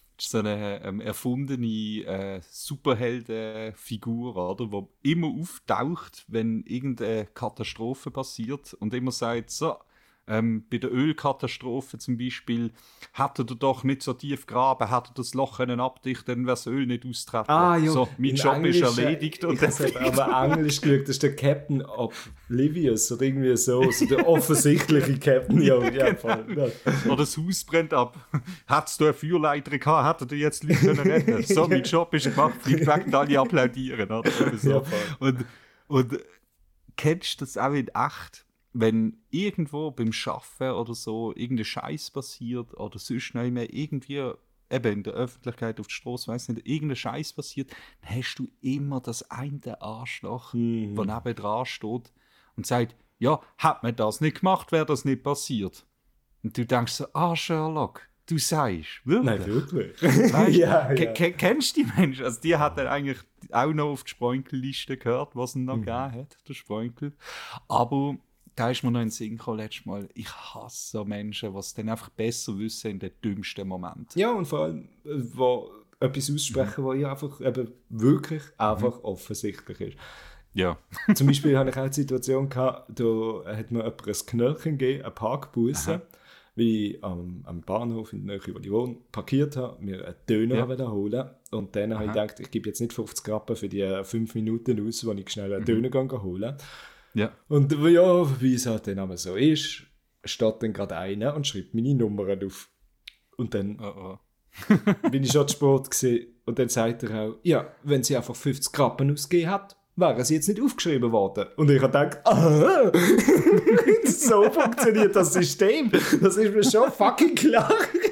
erfundene Superheldenfigur, oder, die immer auftaucht, wenn irgendeine Katastrophe passiert und immer sagt, so, Bei der Ölkatastrophe zum Beispiel, hätte er doch nicht so tief graben, hätte er das Loch können abdichten, dann wäre das Öl nicht austreten. Ja. So, mein Job ist erledigt. Ich habe aber Englisch geschaut, das ist der Captain Oblivious oder irgendwie so der offensichtliche Captain. Ja, voll. Oder das Haus brennt ab. Hättest du eine Feuerleiter gehabt, hätte er jetzt Leute können retten. So, mein Job ist gemacht, fliegt weg und alle applaudieren. Oder so. Ja, voll. Und kennst du das auch in echt? Wenn irgendwo beim Arbeiten oder so irgendein Scheiß passiert oder sonst noch mehr irgendwie eben in der Öffentlichkeit auf der Straße, weiss nicht, irgendein Scheiß passiert, dann hast du immer das eine Arschloch, der neben dran steht und sagt, ja, hat man das nicht gemacht, wäre das nicht passiert. Und du denkst so, Sherlock, du sagst, wirklich? Nein, wirklich. Weißt, Ja. Kennst du die Menschen? Also die hat er eigentlich auch noch auf die Spreunkel-Liste gehört, was er noch gegeben hat, der Spreunkel. Aber da ist mir noch in den Sinn gekommen, letztes Mal, ich hasse so Menschen, die es dann einfach besser wissen in den dümmsten Momenten. Ja, und vor allem, wo etwas aussprechen, was ja einfach eben wirklich einfach offensichtlich ist. Ja. Zum Beispiel hatte ich auch eine Situation gehabt, da hat mir jemand ein Knöllchen gegeben, eine Parkbusse, weil ich am Bahnhof in der Nähe, wo ich wohne, parkiert habe, mir einen Döner holen. Und dann habe ich gedacht, ich gebe jetzt nicht 50 Rappen für die 5 Minuten aus, wo ich schnell einen Döner holen. Ja. Und ja, wie es halt dann aber so ist, steht dann gerade einer und schreibt meine Nummern auf. Und dann bin ich schon zu spät gewesen. Und dann sagt er auch, ja, wenn sie einfach 50 Rappen ausgegeben hat, wären sie jetzt nicht aufgeschrieben worden. Und ich habe gedacht, so funktioniert das System. Das ist mir schon fucking klar.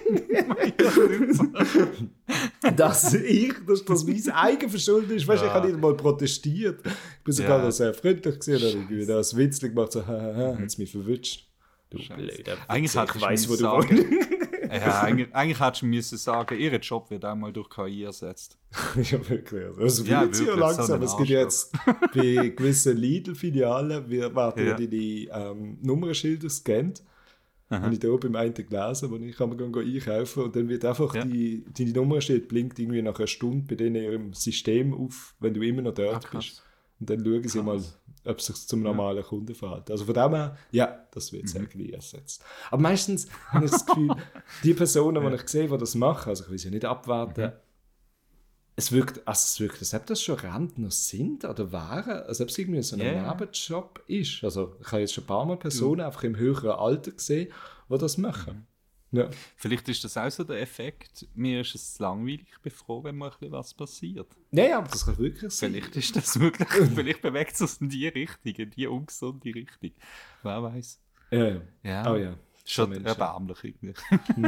dass das mein Eigenverschulden ist. Weißt du, ich habe nicht mal protestiert. Ich bin sogar noch sehr freundlich gewesen. Und ich das witzig gemacht, so, hat es mich verwünscht. Du blöder. Eigentlich ich weiß, wo du wohnst. Ja, eigentlich hättest du müssen sagen, ihr Job wird einmal durch KI ersetzt. Ja, wirklich. Also, Ja, wird ja wirklich, langsam. so Es gibt jetzt bei gewissen Lidl-Filialen, werden die Nummernschilder gescannt. Habe ich da oben im einen gelesen, wo ich kann einkaufen und dann wird einfach die Nummernschild blinkt irgendwie nach einer Stunde bei denen in ihrem System auf, wenn du immer noch dort bist. Und dann schauen sie mal, ob es sich zum normalen Kunden verhält. Also von dem her, ja, das wird sehr gleich ersetzt. Aber meistens habe ich das Gefühl, die Personen, die ich sehe, die das machen, also ich will sie ja nicht abwarten, es wirkt, als ob das schon Rentner sind oder waren, als ob es irgendwie so ein Nebenjob ist. Also ich habe jetzt schon ein paar Mal Personen einfach im höheren Alter gesehen, die das machen. Ja. Vielleicht ist das auch so der Effekt, mir ist es langweilig, ich bin froh, wenn mal ein bisschen was passiert. Ja, aber das kann wirklich sein. Vielleicht ist das wirklich, vielleicht bewegt es in die Richtung, in die ungesunde Richtung. Wer weiß. Ja. Oh ja. Schon erbärmlich irgendwie.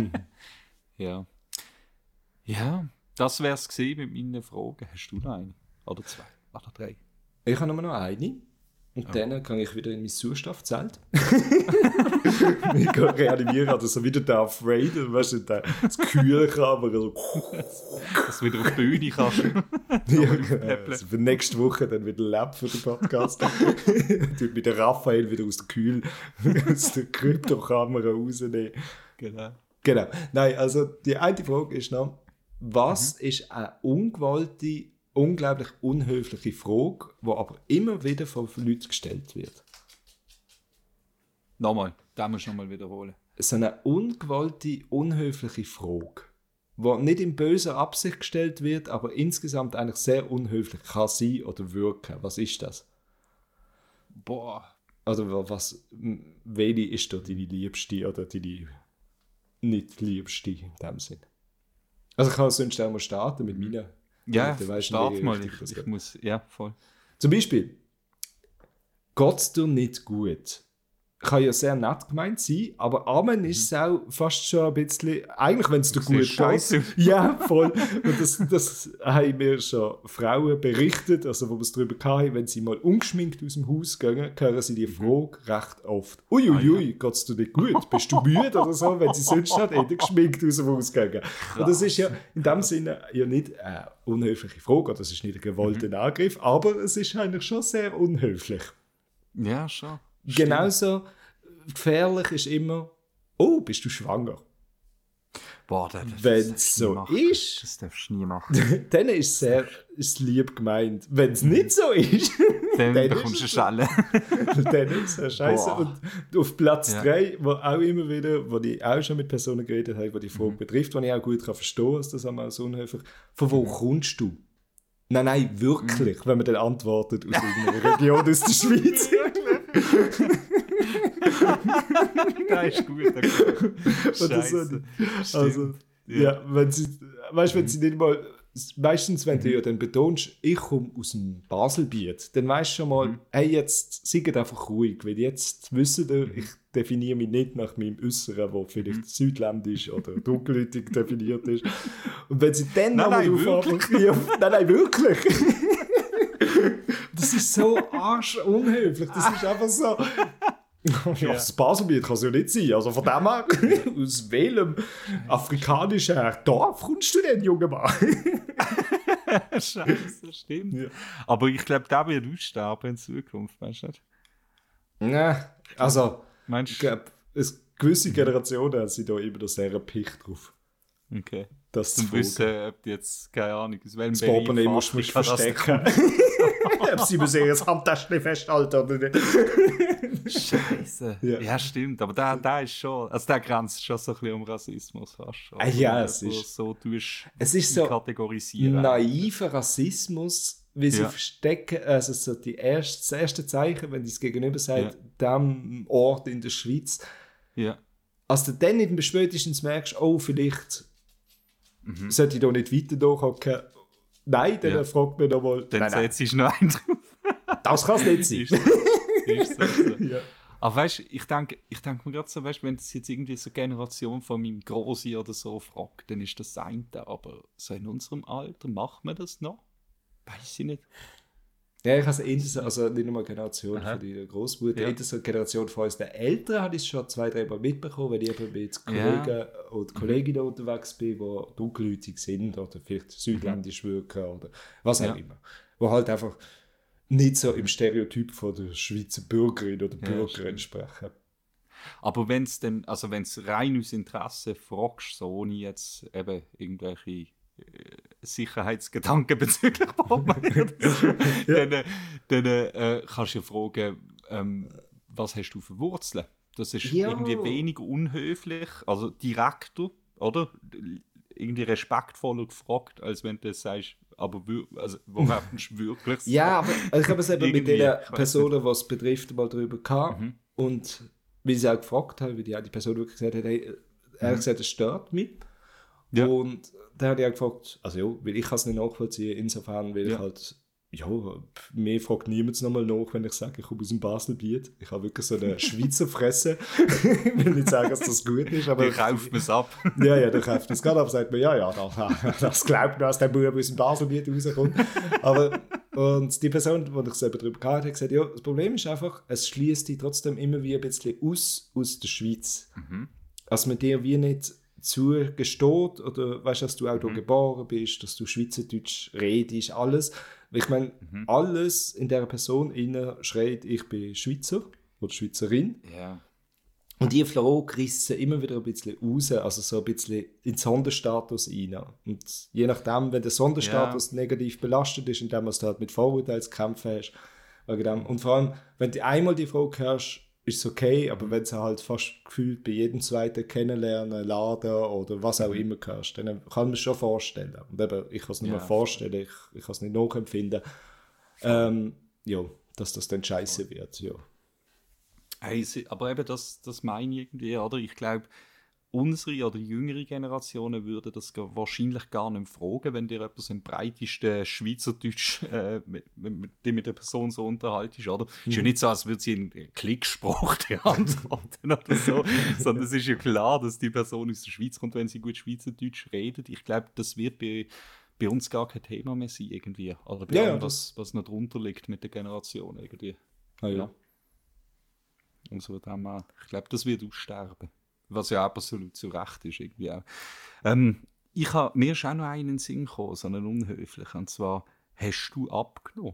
Ja. Ja, das wäre es mit meinen Fragen. Hast du noch eine? Oder 2? Oder 3? Ich habe nur noch eine. Und dann kann ich wieder in mein Sauerstoffzelt. Ich kann reanimieren, also so wieder Darth Vader, weißt du, das Kühlkammer. So. Dass du wieder auf die Bühne kannst. Ja, genau. Also für nächste Woche dann wieder Lab für den Podcast. Tut mit der Raphael wieder aus der Kryptokammer rausnehmen. Genau. Nein, also die eine Frage ist noch, was ist eine ungewollte, unglaublich unhöfliche Frage, die aber immer wieder von Leuten gestellt wird? Nochmal, das musst du nochmal wiederholen. So eine ungewollte, unhöfliche Frage, die nicht in böser Absicht gestellt wird, aber insgesamt eigentlich sehr unhöflich kann sein oder wirken. Was ist das? Boah. Also welche ist da deine liebste oder deine nicht liebste in dem Sinn? Also ich kann sonst auch mal starten mit meiner. Ja, weißt, start mal. Ich muss, ja, voll. Zum Beispiel, geht's dir nicht gut? Kann ja sehr nett gemeint sein, aber Amen ist es auch fast schon ein bisschen, eigentlich wenn es dir gut geht. Ja, voll. Und das haben mir schon Frauen berichtet, also wo wir es darüber hatten, wenn sie mal ungeschminkt aus dem Haus gehen, hören sie die Frage recht oft. Uiuiui, geht's dir nicht gut? Bist du müde oder so? Wenn sie sonst nicht hätten geschminkt aus dem Haus gehen. Und das ist ja in dem Sinne ja nicht eine unhöfliche Frage, das ist nicht ein gewollter Angriff, aber es ist eigentlich schon sehr unhöflich. Ja, schon. Genauso gefährlich ist immer, oh, bist du schwanger? Boah, Wenn es so ist, das darfst du nie machen. dann ist es lieb gemeint. Wenn es nicht so ist, Dann dann bekommst du ist Schelle. dann ist es scheiße. Boah. Und auf Platz Ja. 3, wo auch immer wieder, wo ich auch schon mit Personen geredet habe, die die Frage betrifft, die ich auch gut verstehen kann, dass das einmal so unhöflich von wo kommst du? Nein, wirklich, wenn man dann antwortet aus irgendeiner Region aus der Schweiz. Das ist gut. Okay. Oder so. Scheisse. Also, ja, wenn sie, weißt, wenn sie nicht mal, meistens, wenn du ja dann betonst, ich komme aus dem Baselbiet, dann weißt du schon mal, hey, jetzt seid einfach ruhig, weil jetzt wissen wir, ich definiere mich nicht nach meinem Äußeren, wo vielleicht südländisch oder dunkelhäutig definiert ist. Und wenn sie dann nochmal drauf anfangen, nein, wirklich. Das ist so arschunhöflich, das ist einfach so. Ja, das Baselbiet kann es ja nicht sein. Also von dem her, aus welchem afrikanischen Dorf kommst du denn, junger Mann? Scheiße, stimmt. Ja. Aber ich glaube, der wird aussterben in Zukunft, weißt du nicht? Ja, also, ich Meinst du? glaube, gewisse Generationen sind da immer noch sehr erpicht drauf. Okay. Das Zum zu fragen. Wissen, ob die jetzt, keine Ahnung, aus welchem Das Portemonnaie musst du Afrika das verstecken. Ob sie müssen ihr Handtäschchen festhalten oder nicht. Scheiße. Ja. Ja. Stimmt. Aber der ist schon, also der grenzt schon so ein bisschen um Rassismus fast schon. Ja, es ist- so tust Es ist so kategorisieren. naiver Rassismus, wie sie Ja. verstecken, also so das erste Zeichen, wenn es gegenüber sagt, dem Ort in der Schweiz, Ja. als du dann nicht spätestens merkst, oh, vielleicht sollte ich da nicht weiter durchhocken. Nein, dann Ja. fragt man nochmal, Dann nein, setzt du noch einen drauf. das kann es nicht sein. Ist so. Ja. Aber weißt du, ich denk mir gerade so, weißt, wenn das jetzt irgendwie so eine Generation von meinem Grossi oder so fragt, dann ist das eine. Aber so in unserem Alter, macht man das noch? Weiß ich nicht. Ja, ich habe eher so, also nicht nur eine Generation Aha. von deiner Großmutter, Ja. eher so eine Generation von uns den Eltern habe ich es schon 2-3 Mal mitbekommen, wenn ich eben mit Ja. Kollegen oder Kolleginnen unterwegs bin, die dunkelhäutig sind oder vielleicht südländisch wirken oder was auch Ja. immer. Wo halt einfach nicht so im Stereotyp von der Schweizer Bürgerin oder Bürger stimmt. entsprechen. Aber wenn es dann, also wenn es rein aus Interesse fragst, so ohne jetzt eben irgendwelche Sicherheitsgedanken bezüglich Portemonnaie oder so, dann kannst du ja fragen, was hast du für Wurzeln? Das ist Ja. irgendwie weniger unhöflich, also direkter, oder? Irgendwie respektvoller gefragt, als wenn du sagst, aber also, woher kommst du wirklich? Ja, aber ich habe es eben mit Irgendwie, den ich weiss Personen, die es betrifft, mal darüber gehabt. Mhm. Und wie sie auch gefragt haben, wie die Person wirklich gesagt hat, hey, ehrlich gesagt, es stört mich. Ja. Und dann habe ich auch gefragt, also ja, weil ich kann es nicht nachvollziehen, insofern, weil ich Ja. halt, ja, mir fragt niemand nochmal nach, wenn ich sage, ich komme aus dem Baselbiet. Ich habe wirklich so eine Schweizer Fresse. Ich will nicht sagen, dass das gut ist, aber... Wie kauft man es ab? Ja, der kauft das gerade, aber sagt mir, ja, das glaubt mir, dass der Bub aus dem Baselbiet rauskommt. Aber, und die Person, die ich selber darüber gehabt habe, hat gesagt, ja, das Problem ist einfach, es schließt dich trotzdem immer wie ein bisschen aus der Schweiz. Also man dir wie nicht zugesteht, oder weißt du, dass du auch hier geboren bist, dass du Schweizerdeutsch redest, alles. Ich meine, alles in dieser Person innen schreit, ich bin Schweizer oder Schweizerin. Ja. Und die Frage rissen immer wieder ein bisschen raus, also so ein bisschen in den Sonderstatus rein. Und je nachdem, wenn der Sonderstatus negativ belastet ist, indem du halt mit Vorurteilen zu kämpfen hast, wegen dem. Und vor allem, wenn du einmal die Frage hörst, ist es okay, aber wenn du halt fast gefühlt bei jedem zweiten Kennenlernen, Laden oder was auch immer hörst, dann kann man es schon vorstellen. Und eben, ich kann es nicht mehr vorstellen, ich kann es nicht nachempfinden, ja, dass das dann scheiße wird, ja. Aber eben das meine ich irgendwie, oder? Ich glaube, unsere oder jüngere Generationen würden das wahrscheinlich gar nicht fragen, wenn dir etwas im breitesten Schweizerdeutsch mit der Person so unterhaltest, oder? Ist ja nicht so, als würde sie einen Klickspruch dir antworten oder so, sondern es ist ja klar, dass die Person aus der Schweiz kommt, wenn sie gut Schweizerdeutsch redet. Ich glaube, das wird bei uns gar kein Thema mehr sein, irgendwie. Oder bei allem, was noch drunter liegt mit der Generation, irgendwie. Ah, ja. Also ich glaube, das wird aussterben. Was ja absolut zu Recht ist, irgendwie auch. Mir ist auch noch einen in den Sinn gekommen, so einen unhöflichen. Und zwar, hast du abgenommen?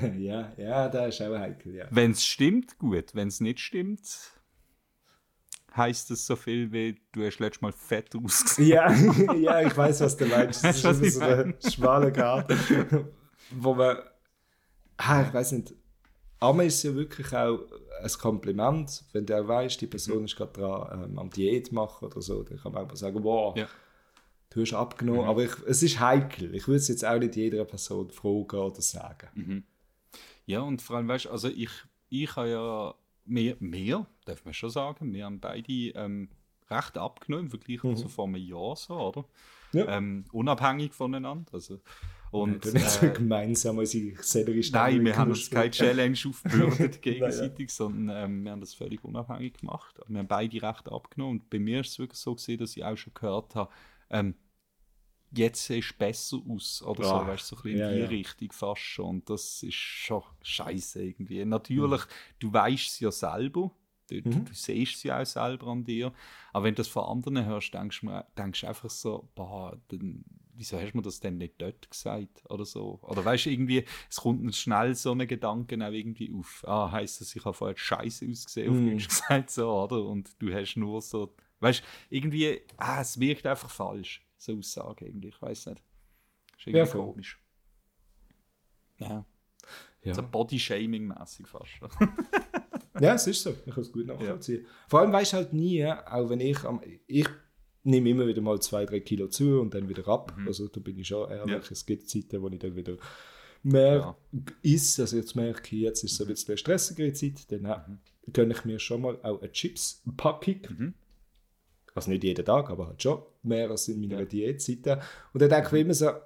ja, das ist auch heikel, ja. Wenn es stimmt, gut. Wenn es nicht stimmt, heisst das so viel wie, du hast letztes Mal fett ausgesehen. Ja, ich weiß, was du meinst. Das ist Was immer ich so ein schmaler Garten, wo man, ich weiß nicht, aber ist ja wirklich auch ein Kompliment, wenn du auch weißt, die Person ist gerade dran, am Diät machen oder so, dann kann man einfach sagen, wow, Ja. du hast abgenommen, aber es ist heikel. Ich würde es jetzt auch nicht jeder Person fragen oder sagen. Ja, und vor allem, weißt du, also ich habe ja, wir, darf man schon sagen, wir haben beide recht abgenommen, im Vergleich zu vor einem Jahr so, oder? Ja. Unabhängig voneinander. Also, und, Und nicht so gemeinsam unsere Sellerie nein, wir haben uns keine Challenge aufgebürdet gegenseitig, Nein, sondern wir haben das völlig unabhängig gemacht. Wir haben beide recht abgenommen und bei mir ist es wirklich so gewesen, dass ich auch schon gehört habe, jetzt siehst du besser aus oder so, weißt du, so ein bisschen in die Richtung fast schon. Und das ist schon scheiße irgendwie. Natürlich, du weißt es ja selber, du siehst es ja auch selber an dir, aber wenn du das von anderen hörst, denkst du einfach so, boah, wieso hast du mir das denn nicht dort gesagt oder so? Oder weißt du, irgendwie, es kommt schnell so ein Gedanke auch irgendwie auf, heisst das, ich habe vorher scheiße ausgesehen, auf Deutsch gesagt, so, oder? Und du hast nur so, weißt du, irgendwie, es wirkt einfach falsch. So Aussage irgendwie, ich weiß nicht. Ist irgendwie komisch. Ja. So Body-Shaming-mäßig fast. Ja, es ist so. Ich kann es gut nachvollziehen. Ja. Vor allem weißt du halt nie, auch wenn ich nehme immer wieder mal 2-3 Kilo zu und dann wieder ab. Also da bin ich schon ehrlich. Ja. Es gibt Zeiten, wo ich dann wieder mehr esse. Also jetzt merke ich, jetzt ist es ein bisschen eine stressigere Zeit. Dann gönne ich mir schon mal auch eine Chips-Packung. Also nicht jeden Tag, aber halt schon mehr als in meiner Diätzeiten. Und dann denke ich mir immer so,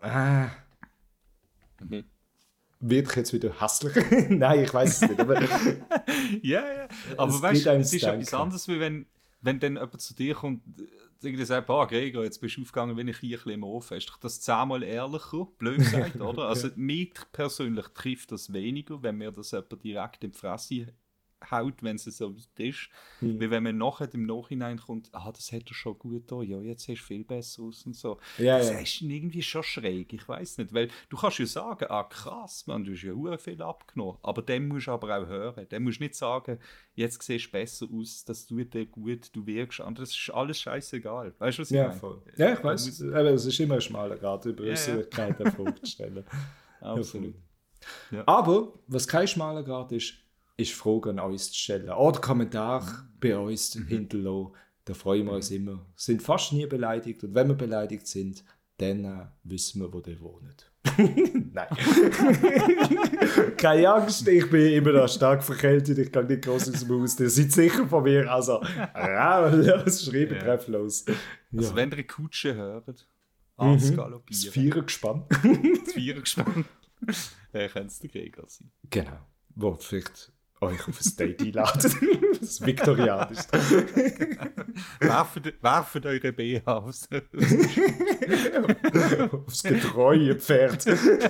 wird ich jetzt wieder hässlicher? Nein, ich weiß es nicht. Aber ja. Aber weißt du, es ist etwas anderes, wie wenn dann jemand zu dir kommt und sagt, Gregor, jetzt bist du aufgegangen, wenn ich hier ein bisschen im Ofen. Ist doch das 10-mal ehrlicher, blöd gesagt, oder? Also mich persönlich trifft das weniger, wenn mir das jemand direkt in die Fresse haut, wenn es so weit ist, wie wenn man nachher im Nachhinein kommt, das hat er schon gut da, ja, jetzt siehst du viel besser aus und so. Das ist irgendwie schon schräg, ich weiß nicht, weil du kannst ja sagen, krass, man, du hast ja sehr viel abgenommen, aber dann musst du aber auch hören, dann musst du nicht sagen, jetzt siehst du besser aus, das tut dir gut, du wirkst anders, das ist alles scheißegal, weißt du, was ich meine? Voll. Ja, ich weiß, aber es ist immer ein schmaler Grad, über Äußerlichkeit eine Frage zu stellen. Absolut. Ja. Aber, was kein schmaler Grad ist Fragen an uns zu stellen. Oder Kommentare bei uns hinterlassen. Da freuen wir uns immer. Sind fast nie beleidigt. Und wenn wir beleidigt sind, dann wissen wir, wo die wohnen. Nein. Keine Angst, ich bin immer noch stark verkältet. Ich kann nicht groß aus dem Haus. Ihr seid sicher von mir. Also, los, schreiben drauf los. Also, wenn ihr eine Kutsche hört, galoppieren. Das Vierergespann. Das Vierergespann. Könnte es der Gregor sein. Genau. Wo vielleicht euch auf ein Date einladen. Das Viktorianisch. Werft eure BH aufs getreue Pferd.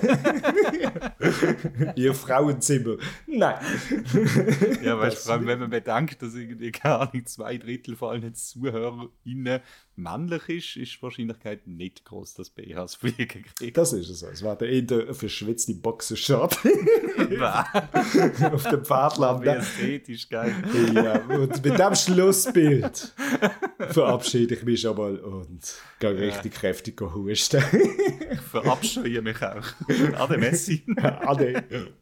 Ihr Frauenzimmer. Nein. Ja, weißt du, vor allem, wenn man bedenkt, dass irgendwie gar nicht 2/3 von allen ZuhörerInnen männlich ist die Wahrscheinlichkeit nicht groß, dass BHs fliegen kriegen. Das ist es. Es war der eher verschwitzte Boxershot. Auf dem Pfadland. Wie ästhetisch, geil. Ja, und mit dem Schlussbild verabschiede ich mich schon mal und gehe richtig kräftig husten. Ich verabscheue mich auch. Ade, Messi. Ade.